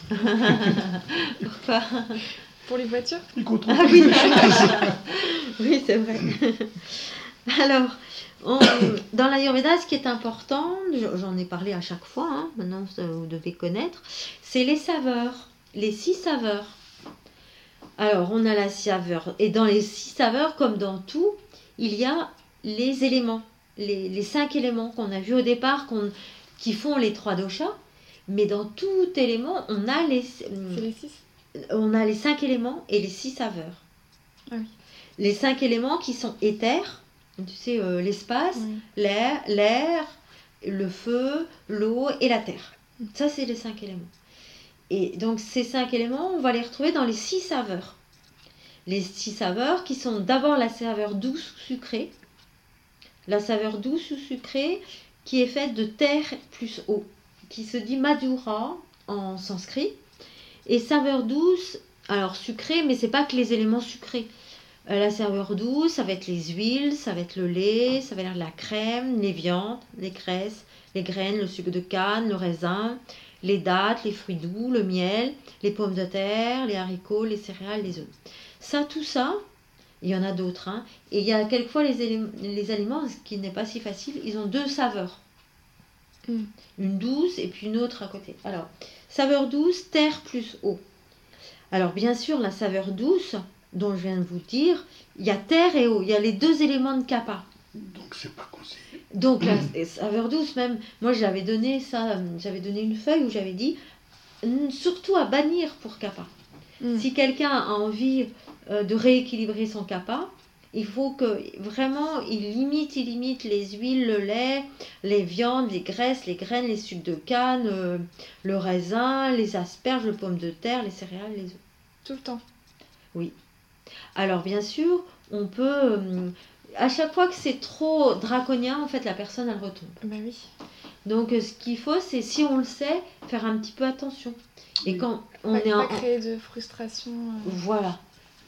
Pourquoi? Pour les voitures, Il contrôle Ah toutes oui, les choses. oui, c'est vrai. Alors, on- dans l'Ayurveda, ce qui est important, j'en ai parlé à chaque fois, hein, maintenant ça, vous devez connaître, c'est les saveurs, les six saveurs. Alors, on a la saveur, et dans les six saveurs, comme dans tout, il y a les éléments, les, les cinq éléments qu'on a vus au départ, qu'on, qui font les trois doshas, mais dans tout élément, on a les, c'est les six. on a les cinq éléments et les six saveurs. Ah oui. Les cinq éléments qui sont éthers, tu sais, euh, l'espace, Oui. l'air, l'air, le feu, l'eau et la terre. Mm. Ça, c'est les cinq éléments. Et donc, ces cinq éléments, on va les retrouver dans les six saveurs. Les six saveurs qui sont d'abord la saveur douce ou sucrée. La saveur douce ou sucrée qui est faite de terre plus eau, qui se dit Madhura en sanskrit. Et saveur douce, alors sucrée, mais c'est pas que les éléments sucrés. Euh, la saveur douce, ça va être les huiles, ça va être le lait, ça va être la crème, les viandes, les graisses, les graines, le sucre de canne, le raisin, les dattes, les fruits doux, le miel, les pommes de terre, les haricots, les céréales, les œufs. Ça, tout ça, il y en a d'autres. Hein, et il y a quelquefois les, élé- les aliments, ce qui n'est pas si facile, ils ont deux saveurs. Mm. Une douce et puis une autre à côté. Alors, saveur douce, terre plus eau. Alors, bien sûr, la saveur douce, dont je viens de vous dire, il y a terre et eau. Il y a les deux éléments de kapha. Donc, c'est pas conseillé. Donc, la saveur douce, même, moi, j'avais donné ça, euh, j'avais donné une feuille où j'avais dit, mm, surtout à bannir pour kapha. Mm. Si quelqu'un a envie euh, de rééquilibrer son kappa, il faut que vraiment il limite, il limite les huiles, le lait, les viandes, les graisses, les graines, les sucres de canne, euh, le raisin, les asperges, le pomme de terre, les céréales, les œufs. Tout le temps. Alors bien sûr, on peut, euh, à chaque fois que c'est trop draconien, en fait, la personne elle retombe. Bah oui. Donc euh, ce qu'il faut, c'est si on le sait, faire un petit peu attention. Et Oui. quand on Pas, est pas en, créer de frustration euh, voilà,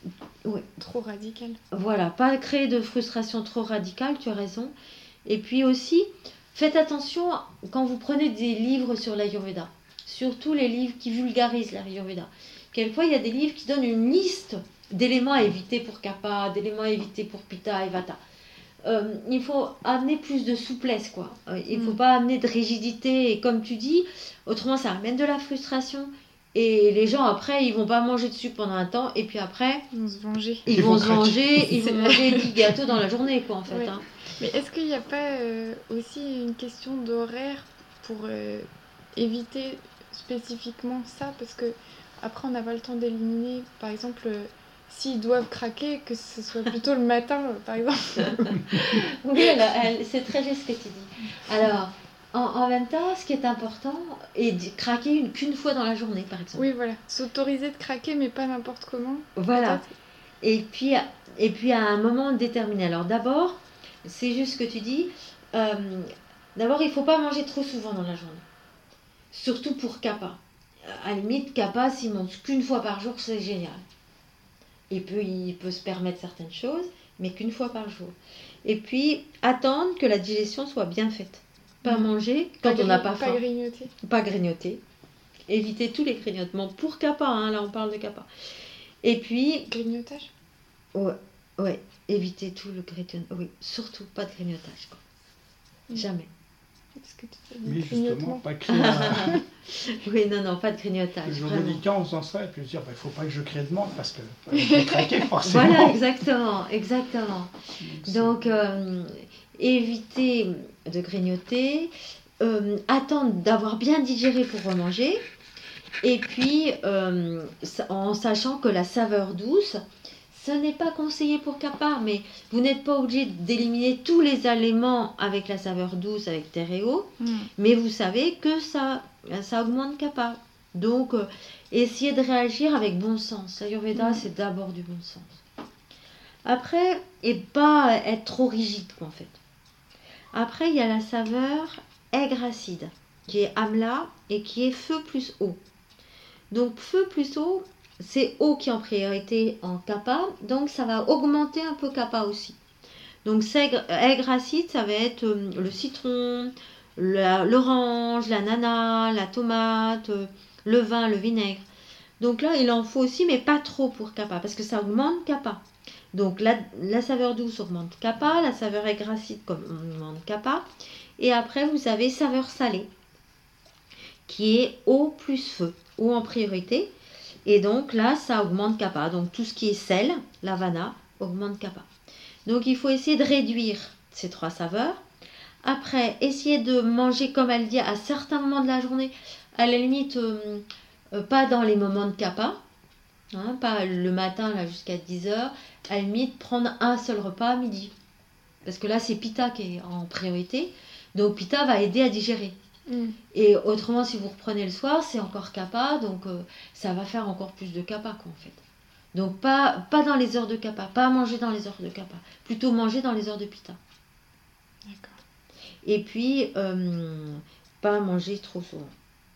trop radicale. voilà, pas créer de frustration trop radicale, tu as raison. Et puis aussi, faites attention quand vous prenez des livres sur l'Ayurveda, surtout les livres qui vulgarisent l'Ayurveda. Quelquefois, il y a des livres qui donnent une liste d'éléments à éviter pour Kapha, d'éléments à éviter pour Pitta et Vata. Euh, il faut amener plus de souplesse, quoi. Euh, il ne faut Mm. pas amener de rigidité, et comme tu dis, autrement ça amène de la frustration. Et les gens, après, ils vont pas manger dessus pendant un temps, et puis après, On se venger. ils, Ils vont vont se craquer. manger, ils vont C'est- manger dix gâteaux dans la journée, quoi, en fait. Ouais. Hein. Mais est-ce qu'il n'y a pas euh, aussi une question d'horaire pour euh, éviter spécifiquement ça? Parce que après, on n'a pas le temps d'éliminer, par exemple, euh, s'ils doivent craquer, que ce soit plutôt le matin, euh, par exemple. Oui, elle, elle- c'est très juste ce que tu dis. Alors, en, en même temps, ce qui est important, est de craquer une- qu'une fois dans la journée, par exemple. Oui, voilà. S'autoriser de craquer, mais pas n'importe comment. Voilà. peut-être. Et puis, et puis à un moment déterminé. Alors d'abord, c'est juste ce que tu dis. euh, d'abord, il ne faut pas manger trop souvent dans la journée. Surtout pour Kapha. À la limite, Kapha, s'il mange qu'une fois par jour, c'est génial. Et puis, il peut se permettre certaines choses, mais qu'une fois par jour. Et puis, attendre que la digestion soit bien faite. Pas Mhm. manger quand on n'a gri- pas faim. Pas grignoter. Pas grignoter. Éviter tous les grignotements pour Kapha, hein, là on parle de Kapha. Et puis, Grignotage. ouais, ouais, éviter tout le grignotage. Oui, surtout pas de grignotage, quoi. Mm. Jamais. Parce que tu as Mais dit justement, grignotement. pas créer un... Oui, non, non, pas de grignotage. Je me Vraiment. dis qu'en faisant ça, et puis je dire, il ne faut pas que je crée de manque parce que euh, je vais craquer forcément. Voilà, exactement, exactement. c'est- Donc, euh, éviter de grignoter, euh, attendre d'avoir bien digéré pour remanger, et puis euh, sa- en sachant que la saveur douce, ce n'est pas conseillé pour Kapha, mais vous n'êtes pas obligé d'éliminer tous les aliments avec la saveur douce, avec terre et eau, Mm. mais vous savez que ça, ça augmente Kapha. Donc, euh, essayez de réagir avec bon sens. L'Ayurveda, Mm. c'est d'abord du bon sens. Après, et pas être trop rigide, quoi, en fait. Après, il y a la saveur aigre-acide, qui est amla et qui est feu plus eau. Donc, feu plus eau, c'est eau qui est en priorité en Kapha, donc ça va augmenter un peu Kapha aussi. Donc, aigre-acide, ça va être euh, le citron, la- l'orange, l'ananas, la tomate, euh, le vin, le vinaigre. Donc là, il en faut aussi, mais pas trop pour Kapha, parce que ça augmente Kapha. Donc la, la saveur douce augmente Kapha, la saveur aigre-acide augmente Kapha. Et après, vous avez saveur salée, qui est eau plus feu, eau en priorité. Et donc là, ça augmente Kapha. Donc tout ce qui est sel, la vana, augmente Kapha. Donc il faut essayer de réduire ces trois saveurs. Après, essayez de manger, comme elle dit, à certains moments de la journée. À la limite, euh, euh, pas dans les moments de Kapha. Hein, pas le matin là jusqu'à dix heures. À la limite, prendre un seul repas à midi. Parce que là, c'est Pitta qui est en priorité. Donc Pitta va aider à digérer. Mm. Et autrement, si vous reprenez le soir, c'est encore Kapha. Donc euh, ça va faire encore plus de Kapha, quoi, en fait. Donc pas, pas dans les heures de Kapha. Pas manger dans les heures de Kapha. Plutôt manger dans les heures de Pitta. D'accord. Et puis, euh, pas manger trop souvent.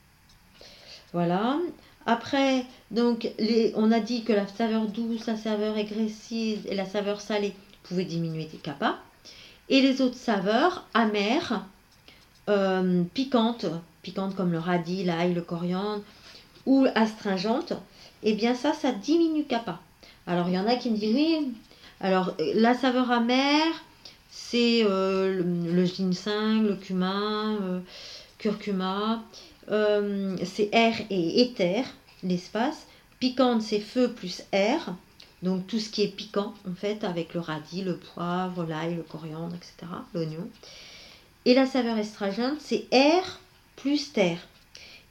Voilà. Après, donc, les, on a dit que la saveur douce, la saveur agressive et la saveur salée pouvaient diminuer tes kappas. Et les autres saveurs, amères, euh, piquantes, piquantes comme le radis, l'ail, le coriandre, ou astringentes, eh bien ça, ça diminue kappa. Alors, il y en a qui me disent, oui, alors, la saveur amère, c'est euh, le, le ginseng, le cumin, euh, curcuma, euh, c'est air et éther, l'espace. Piquante, c'est feu plus air, donc tout ce qui est piquant, en fait, avec le radis, le poivre, l'ail, le coriandre, et cetera, l'oignon. Et la saveur astringente, c'est air plus terre.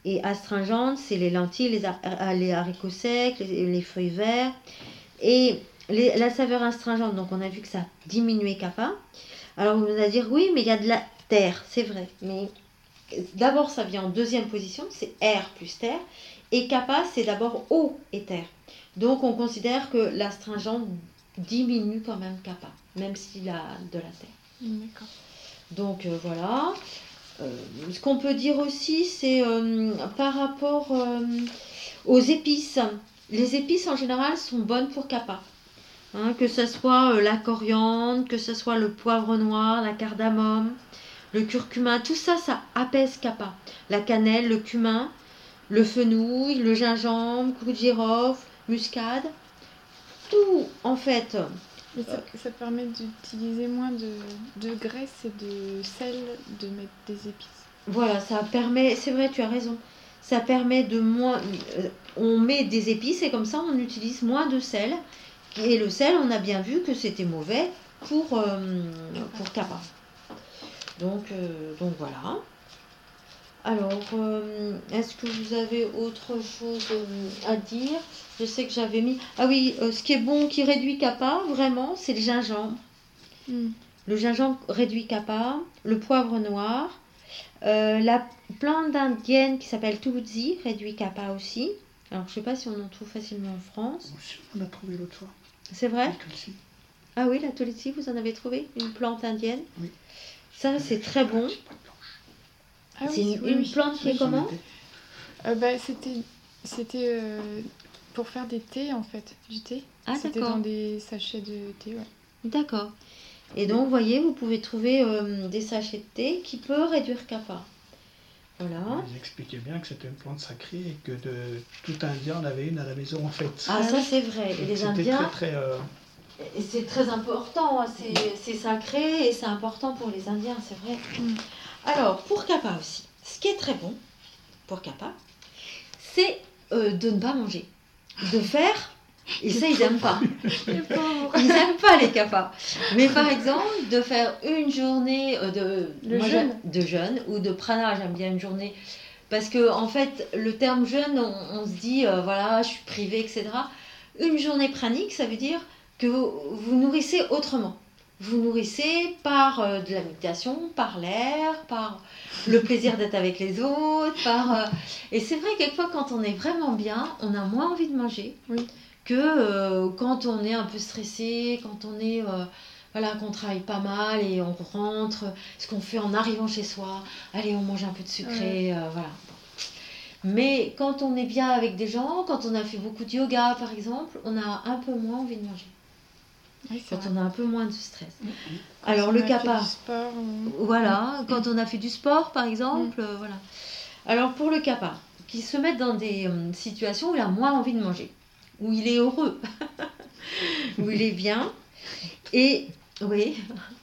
Et astringente, c'est les lentilles, les, har- les haricots secs, les, les fruits verts. Et les- la saveur astringente, donc on a vu que ça diminuait kappa. Alors vous allez dire, oui, mais il y a de la terre, c'est vrai. Mais d'abord, ça vient en deuxième position, c'est R plus terre. Et kappa, c'est d'abord eau et terre. Donc on considère que l'astringente diminue quand même kappa, même s'il a de la terre. D'accord. Donc euh, voilà. Euh, ce qu'on peut dire aussi, c'est euh, par rapport euh, aux épices. Les épices en général sont bonnes pour kappa. Hein, que ce soit euh, la coriandre, que ce soit le poivre noir, la cardamome, le curcuma, tout ça, ça apaise kappa. La cannelle, le cumin, le fenouil, le gingembre, clou de girofle, muscade. Tout, en fait, Mais ça, ça permet d'utiliser moins de, de graisse et de sel, de mettre des épices. voilà, ça permet, c'est vrai, tu as raison, ça permet de moins, euh, on met des épices et comme ça on utilise moins de sel. Et le sel, on a bien vu que c'était mauvais pour, euh, pour kappa. Donc, euh, donc voilà. Alors, euh, est-ce que vous avez autre chose euh, à dire? Je sais que j'avais mis... Ah oui, euh, ce qui est bon, qui réduit kappa, vraiment, c'est le gingembre. Mm. Le gingembre réduit kappa, le poivre noir, euh, la plante indienne qui s'appelle tulsi réduit kappa aussi. Alors, je ne sais pas si on en trouve facilement en France. Aussi, on l'a trouvé l'autre fois. C'est vrai? Le tulsi. Ah oui, la tulsi, vous en avez trouvé? Une plante indienne? Oui. Ça, c'est très bon. Ah C'est oui, une, oui, une oui. plante qui est Oui. comment? Euh, bah, c'était c'était euh, pour faire des thés en fait, du thé. Ah, C'était d'accord. dans des sachets de thé, ouais. D'accord. Et donc, vous voyez, vous pouvez trouver euh, des sachets de thé qui peuvent réduire kappa. Voilà. Ils expliquaient bien que c'était une plante sacrée et que de tout Indien en avait une à la maison en fait. Ah, ça, c'est vrai. Et Donc, les c'était Indiens, très très. euh, et c'est très important. hein, C'est c'est sacré et c'est important pour les Indiens, c'est vrai. Mm. Alors, pour kappa aussi, ce qui est très bon pour kappa, c'est euh, de ne pas manger. De faire, et ça, ils n'aiment pas. Les pauvres. Ils n'aiment pas les kappas. Mais par exemple, de faire une journée euh, de, Le moi, jeûne. j'aime- de jeûne ou de prana, j'aime bien une journée. Parce que, en fait, le terme jeûne, on, on se dit, euh, voilà, je suis privée, et cetera. Une journée pranique, ça veut dire que vous, vous nourrissez autrement. Vous nourrissez par euh, de la méditation, par l'air, par le plaisir d'être avec les autres. Par, euh, Et c'est vrai, quelquefois, quand on est vraiment bien, on a moins envie de manger Oui. que euh, quand on est un peu stressé, quand on est euh, voilà, qu'on travaille pas mal et on rentre, ce qu'on fait en arrivant chez soi, allez, on mange un peu de sucré, euh, voilà. Mais quand on est bien avec des gens, quand on a fait beaucoup de yoga par exemple, on a un peu moins envie de manger. Oui, c'est Quand vrai. on a un peu moins de stress. Quand Alors on le a fait kappa, du sport, on- voilà, quand on a fait du sport par exemple, euh, voilà. Alors pour le kappa, qui se met dans des euh, situations où il a moins envie de manger, où il est heureux, où il est bien, et oui,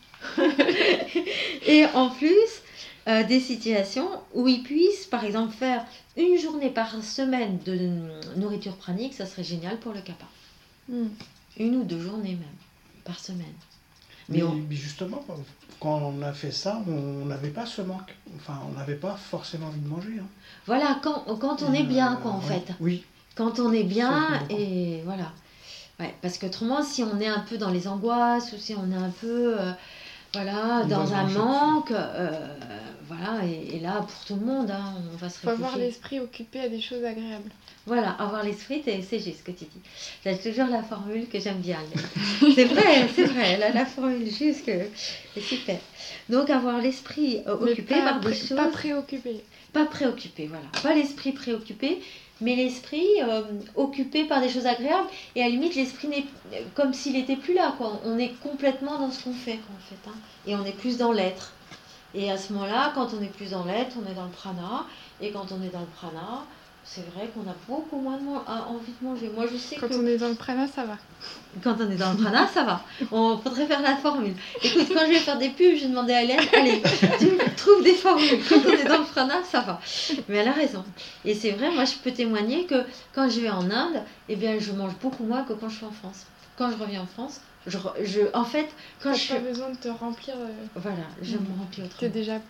et en plus euh, des situations où il puisse par exemple faire une journée par semaine de nourriture pranique, ça serait génial pour le kappa. Mm. Une ou deux journées même par semaine. Mais Mais, on- mais justement, quand on a fait ça, on n'avait pas ce manque. Enfin, on n'avait pas forcément envie de manger. hein. Voilà, quand, quand on est bien, quoi, en Euh, fait. Oui. Quand on est bien, Ça, je comprends. et voilà. Ouais, parce qu'autrement, si on est un peu dans les angoisses, ou si on est un peu euh, voilà, On dans va se un brancher manque, euh, voilà, et, et là, pour tout le monde, hein, on va se Faut avoir réfugier. l'esprit occupé à des choses agréables. Voilà, avoir l'esprit, c'est c'est juste ce que tu dis. J'ai toujours la formule que j'aime bien. C'est vrai, c'est vrai, la, la formule juste, que c'est super. Donc, avoir l'esprit euh, Mais occupé pas, par des pré- choses... pas préoccupé. Pas préoccupé, voilà. Pas l'esprit préoccupé, mais l'esprit euh, occupé par des choses agréables. Et à la limite, l'esprit n'est comme s'il n'était plus là, quoi. On est complètement dans ce qu'on fait, quoi, en fait. hein. Et on est plus dans l'être. Et à ce moment-là, quand on est plus dans l'être, on est dans le prana. Et quand on est dans le prana, c'est vrai qu'on a beaucoup moins de man- a envie de manger. Moi, je sais Quand que on est dans le prana, ça va. quand on est dans le prana, ça va. On faudrait faire la formule. Écoute, quand je vais faire des pubs, je vais demander à Hélène, allez, tu me trouves des formules. Quand on est dans le prana, ça va. Mais elle a raison. Et c'est vrai, moi, je peux témoigner que quand je vais en Inde, eh bien, je mange beaucoup moins que quand je suis en France. Quand je reviens en France, je, re- je en fait, quand T'as je suis... pas besoin de te remplir. euh, Voilà, je Mm. me remplis T'es autrement. déjà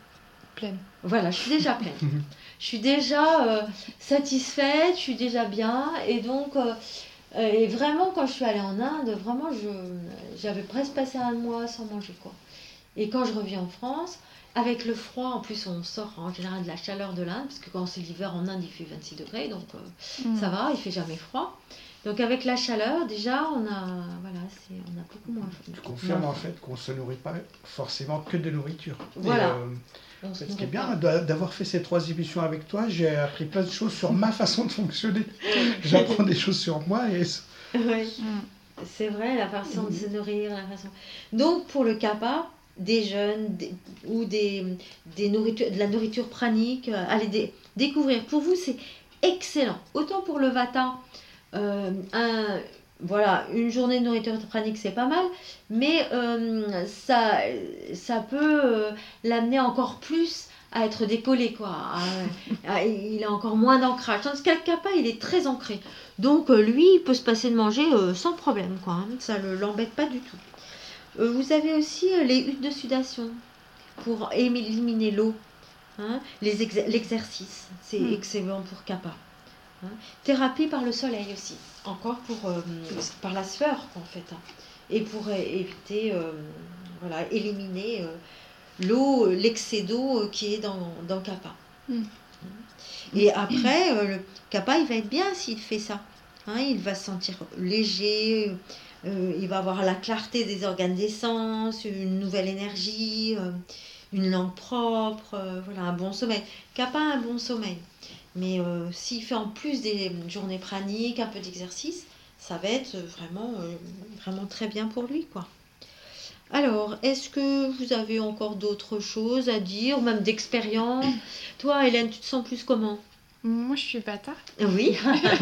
pleine. Voilà, je suis déjà pleine. Je suis déjà euh, satisfaite, je suis déjà bien. Et donc, euh, et vraiment, quand je suis allée en Inde, vraiment, je, j'avais presque passé un mois sans manger, quoi. Et quand je reviens en France, avec le froid, en plus, on sort en général de la chaleur de l'Inde, parce que quand c'est l'hiver en Inde, il fait vingt-six degrés, donc euh, Mm. ça va, il fait jamais froid. Donc avec la chaleur, déjà, on a, voilà, c'est, on a beaucoup moins. Tu confirmes moins- en fait qu'on ne se nourrit pas forcément que de nourriture. Voilà. Et, euh, on se ce qui est nourrit bien pas. d'a- d'avoir fait ces trois émissions avec toi, j'ai appris plein de choses sur ma façon de fonctionner. J'apprends des choses sur moi et Oui. Mm. C'est vrai, la façon de se nourrir, la façon. Donc pour le kappa, des jeunes des- ou des, des nourritures, de la nourriture pranique, euh, allez dé- découvrir. Pour vous, c'est excellent. Autant pour le vata, euh, un, voilà, une journée de nourriture pranique, c'est pas mal, mais euh, ça, ça peut euh, l'amener encore plus à être décollé, quoi. À- à- il a encore moins d'ancrage. Tandis que le kappa, il est très ancré. Donc euh, lui, il peut se passer de manger euh, sans problème, quoi. Hein. Ça ne l'embête pas du tout. Euh, vous avez aussi euh, les huttes de sudation pour éliminer l'eau. Hein. Les exer- l'exercice, c'est Mm. excellent pour kappa. Hein. Thérapie par le soleil aussi, encore pour, euh, par la sueur en fait. Hein. Et pour euh, éviter, euh, voilà, éliminer euh, l'eau, euh, l'excès d'eau euh, qui est dans, dans kappa. Mm. Et après, euh, le kappa, il va être bien s'il fait ça. Hein, il va se sentir léger, euh, il va avoir la clarté des organes des sens, une nouvelle énergie, euh, une langue propre, euh, voilà, un bon sommeil. Kappa a un bon sommeil. Mais euh, s'il fait en plus des journées praniques, un peu d'exercice, ça va être vraiment, euh, vraiment très bien pour lui, quoi. Alors, est-ce que vous avez encore d'autres choses à dire, même d'expérience? Toi, Hélène, tu te sens plus comment? Moi, je suis bâtard. Oui.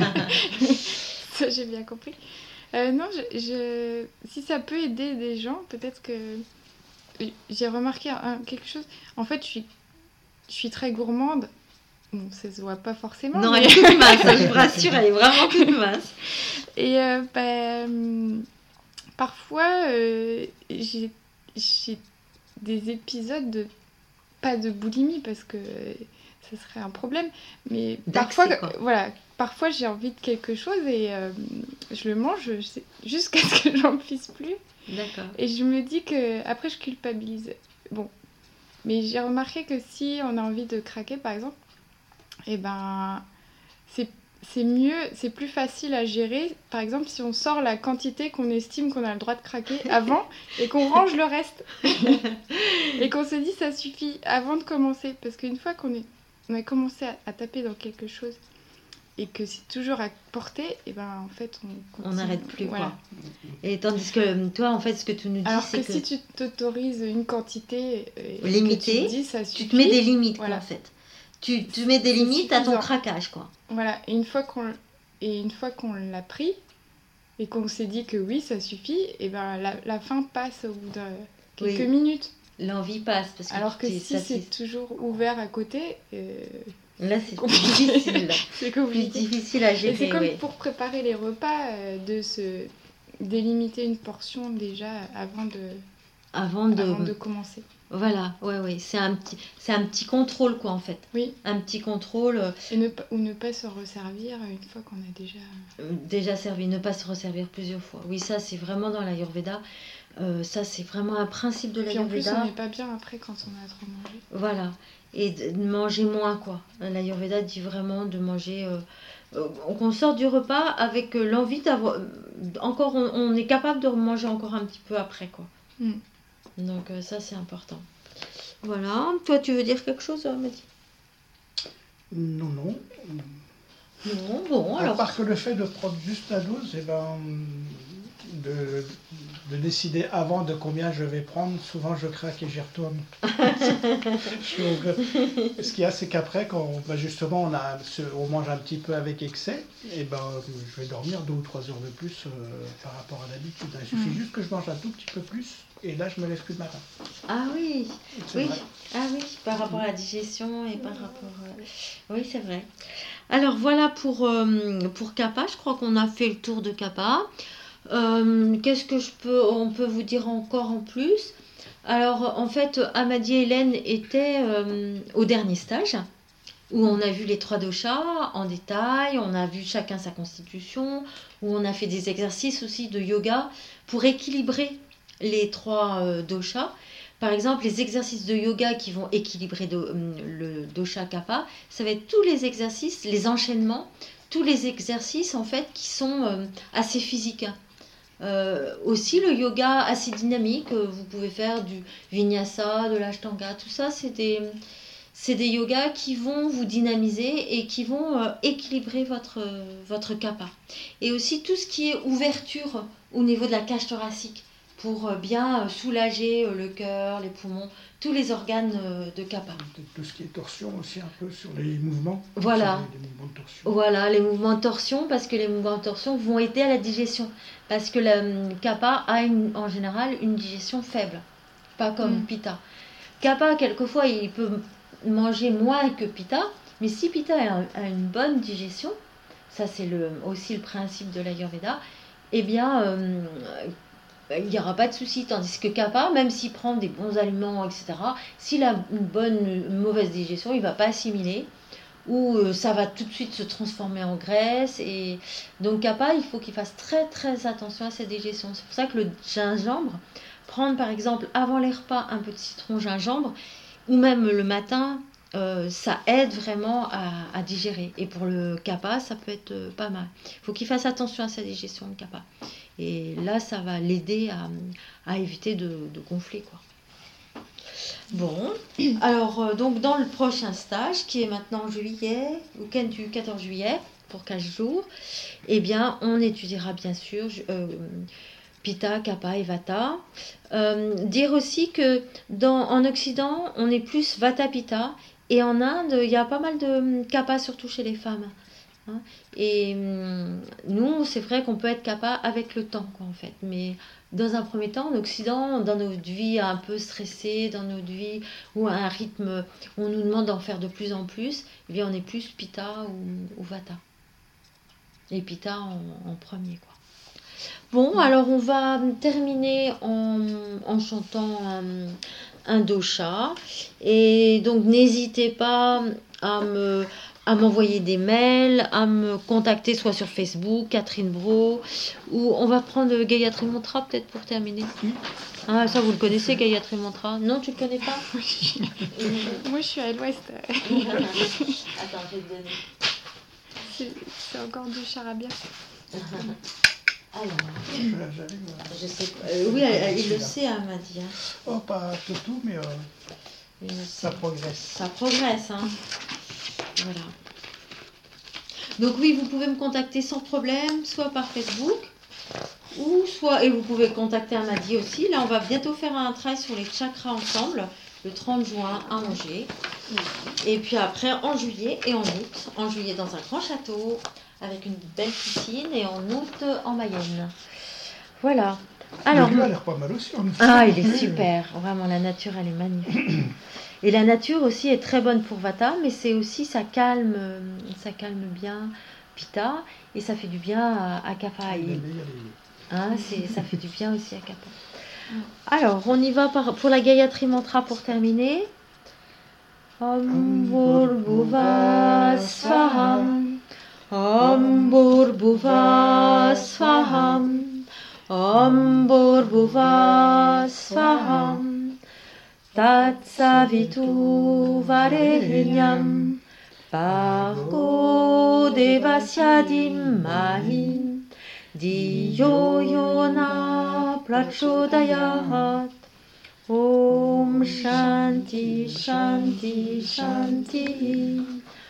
Ça, j'ai bien compris. Euh, non, je, je- si ça peut aider des gens, peut-être que j'ai remarqué un- quelque chose. En fait, je suis, je suis très gourmande. Bon, ça se voit pas forcément. Non, mais- elle est toute mince, hein, je vous rassure, elle est vraiment toute mince. Et euh, bah, hum, parfois, euh, j'ai j'ai des épisodes de pas de boulimie parce que ça serait un problème, mais D'accès, parfois, quoi. voilà, parfois j'ai envie de quelque chose et euh, je le mange je sais- jusqu'à ce que j'en puisse plus. D'accord. Et je me dis que après je culpabilise. Bon, mais j'ai remarqué que si on a envie de craquer, par exemple, et ben c'est c'est mieux, c'est plus facile à gérer. Par exemple, si on sort la quantité qu'on estime qu'on a le droit de craquer avant et qu'on range le reste et qu'on se dit ça suffit avant de commencer, parce qu'une fois qu'on est, on a commencé à, à taper dans quelque chose et que c'est toujours à portée, et ben en fait on On continue. n'arrête plus, Voilà. quoi. Et tandis que toi, en fait, ce que tu nous dis, Alors c'est que, que, si tu t'autorises une quantité et que Limitée, tu te dis ça suffit, tu te mets des limites, Voilà. quoi, en fait. Tu, tu mets des C'est limites à ton suffisant. craquage, quoi. voilà. Et une fois qu'on et une fois qu'on l'a pris et qu'on s'est dit que oui ça suffit, et ben la, la faim passe au bout de quelques Oui. minutes. L'envie passe. Parce que Alors que tu t'es si satisfait. c'est toujours ouvert à côté, euh, Là, c'est plus compliqué. difficile. c'est Plus compliqué. difficile à Et c'est gérer, comme oui. pour préparer les repas, euh, de se délimiter une portion déjà avant de, Avant de... avant de commencer. Voilà, ouais, ouais. C'est un petit, c'est un petit contrôle, quoi, en fait. Oui, Un petit contrôle euh, et ne, pas- ou ne pas se resservir une fois qu'on a déjà... euh, déjà servi, ne pas se resservir plusieurs fois. Oui, ça, c'est vraiment dans l'Ayurveda. Euh, ça, c'est vraiment un principe de Puis en plus, on l'Ayurveda. n'est pas bien après quand on a trop mangé. Voilà. Et de de manger moins, quoi. L'Ayurveda dit vraiment de manger... euh, euh, qu'on sort du repas avec euh, l'envie d'avoir... euh, Encore, on, on est capable de manger encore un petit peu après, quoi. Mm. Donc euh, ça, c'est important. Voilà. Toi, tu veux dire quelque chose, euh, Mehdi? non, non. Non, bon, À alors... part que le fait de prendre juste la dose, et ben, de, de décider avant de combien je vais prendre, souvent je craque et j'y retourne. Donc, euh, ce qu'il y a, c'est qu'après, quand ben, justement on, a, ce- on mange un petit peu avec excès, et ben, je vais dormir deux ou trois heures de plus euh, par rapport à d'habitude. Il suffit Mm. juste que je mange un tout petit peu plus, et là je me lève plus le matin. Ah oui, C'est oui. vrai. Ah oui, par rapport à la digestion et par rapport... euh, Oui, c'est vrai. Alors voilà pour, euh, pour kappa. Je crois qu'on a fait le tour de kappa. Euh, Qu'est-ce que je peux, on peut vous dire encore en plus? Alors, en fait, Amadi et Hélène étaient euh, au dernier stage, où on a vu les trois doshas en détail, on a vu chacun sa constitution, où on a fait des exercices aussi de yoga pour équilibrer les trois euh, doshas. Par exemple, les exercices de yoga qui vont équilibrer do, le dosha kapha, ça va être tous les exercices, les enchaînements, tous les exercices en fait qui sont euh, assez physiques. Euh, aussi le yoga assez dynamique, euh, vous pouvez faire du vinyasa, de l'ashtanga, tout ça c'est des, c'est des yogas qui vont vous dynamiser et qui vont euh, équilibrer votre, votre kapha. Et aussi tout ce qui est ouverture au niveau de la cage thoracique pour euh, bien euh, soulager euh, le cœur, les poumons, tous les organes euh, de kapha. Tout ce qui est torsion aussi un peu sur les mouvements. Voilà. Les, les mouvements de torsion. Voilà, les mouvements de torsion, parce que les mouvements de torsion vont aider à la digestion. Parce que le kapha a une, en général une digestion faible, pas comme Mm. pitta. Kapha, quelquefois, il peut manger moins que pitta, mais si pitta a, a une bonne digestion, ça c'est le, aussi le principe de l'Ayurveda, eh bien, euh, il n'y aura pas de souci. Tandis que kapha, même s'il prend des bons aliments, et cetera, s'il a une bonne, une mauvaise digestion, il ne va pas assimiler, ou euh, ça va tout de suite se transformer en graisse. Et donc kapha, il faut qu'il fasse très très attention à sa digestion. C'est pour ça que le gingembre, prendre par exemple avant les repas un peu de citron gingembre, ou même le matin, euh, ça aide vraiment à, à digérer. Et pour le kapha, ça peut être euh, pas mal. Il faut qu'il fasse attention à sa digestion, le kapha. Et là, ça va l'aider à, à éviter de, de gonfler, quoi. Bon, alors euh, donc dans le prochain stage, qui est maintenant en juillet, week-end du quatorze juillet, pour quinze jours, eh bien, on étudiera bien sûr euh, Pitta, Kapha et Vata. Euh, dire aussi que dans, en Occident, on est plus Vata-Pitta, et en Inde, il y a pas mal de Kapha, surtout chez les femmes. Hein. Et hum, nous, c'est vrai qu'on peut être Kapha avec le temps, quoi, en fait. Mais dans un premier temps, en Occident, dans notre vie un peu stressée, dans notre vie où un rythme, où on nous demande d'en faire de plus en plus, eh bien, on est plus Pitta ou, ou Vata. Et Pitta en, en premier, quoi. Bon, alors on va terminer en, en chantant un, un dosha. Et donc, n'hésitez pas à me... à m'envoyer des mails, à me contacter soit sur Facebook, Catherine Brault, ou on va prendre Gayatri Mantra peut-être pour terminer. Ah, ça vous le connaissez, Gayatri Mantra? Non, tu le connais pas? Moi, je suis à l'ouest. Attends, je vais te donner. C'est c'est encore du charabia. Alors, J'arrive à- je sais pas. Euh, oui, elle- elle- il le sait, elle m'a dit. Hein. Oh, pas tout, tout, mais euh, Il le ça sait. progresse. Ça progresse, hein. Voilà. Donc oui, vous pouvez me contacter sans problème, soit par Facebook, ou soit, et vous pouvez contacter Amadi aussi. Là, on va bientôt faire un travail sur les chakras ensemble, le trente juin à Angers. Et puis après, en juillet et en août. En juillet dans un grand château, avec une belle piscine, et en août en Mayenne. Voilà. Alors, Le lieu a l'air pas mal aussi. En effet. ah, il est Oui, super. Vraiment, la nature, elle est magnifique. Et la nature aussi est très bonne pour Vata, mais c'est aussi, ça calme, euh, ça calme bien Pitta, et ça fait du bien à, à Kapha. oui. Il y a Et, les- il y a les- hein, c'est, ça fait du bien aussi à Kapha. Alors, on y va par, pour la Gayatri Mantra pour terminer. Om Bhurbuva Svaham. Om Bhurbuva Svaham. Om Bhurbuva Svaham. Tatsavitu Varenyam Bhargo Devasya Dhimahi Diyo Yona Prachodayat. Om Shanti Shanti Shanti.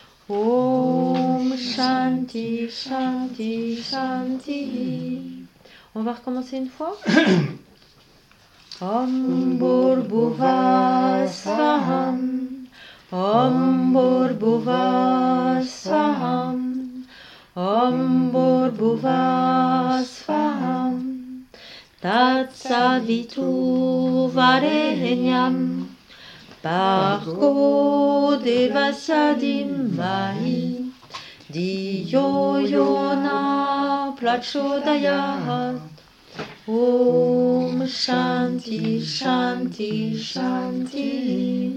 Om Shanti Shanti Shanti. On va recommencer une fois. Om Bhurbuva Svaham. Om Bhurbuva Svaham. Om Bhurbuva Svaham. Tatsavitu Varenyam Bhargo Devasya Dhimahi Diyo Yona Prachodayat. Om Shanti Shanti Shanti.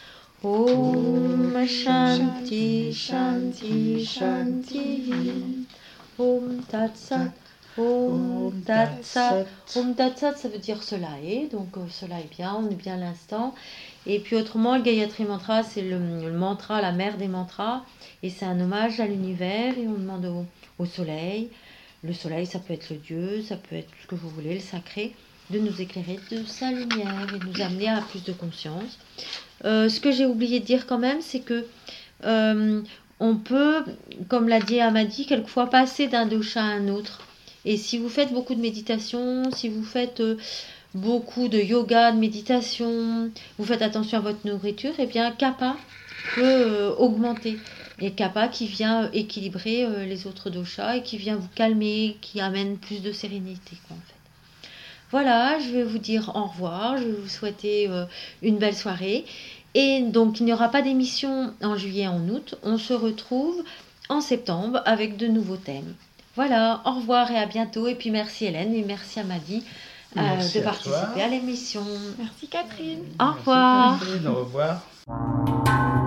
Om Shanti Shanti Shanti. Om Tat Sat. Om Tat Sat. Om Tat Sat, ça veut dire cela est, donc euh, cela est bien, on est bien à l'instant. Et puis autrement, le Gayatri Mantra, c'est le, le mantra, la mère des mantras, et c'est un hommage à l'univers, et on demande au, au soleil. Le soleil, ça peut être le Dieu, ça peut être ce que vous voulez, le sacré, de nous éclairer de sa lumière et de nous amener à plus de conscience. Euh, ce que j'ai oublié de dire quand même, c'est que euh, on peut, comme l'a dit Amadi, quelquefois passer d'un dosha à un autre. Et si vous faites beaucoup de méditation, si vous faites euh, beaucoup de yoga, de méditation, vous faites attention à votre nourriture, et bien Kapha peut euh, augmenter. Et Kapha qui vient équilibrer euh, les autres doshas et qui vient vous calmer, qui amène plus de sérénité, quoi, en fait. Voilà, je vais vous dire au revoir, je vais vous souhaiter euh, une belle soirée. Et donc, il n'y aura pas d'émission en juillet et en août. On se retrouve en septembre avec de nouveaux thèmes. Voilà, au revoir et à bientôt. Et puis merci Hélène et merci Amadi euh, Merci de à participer toi. à l'émission. Merci Catherine. Au revoir. Merci Catherine, au revoir.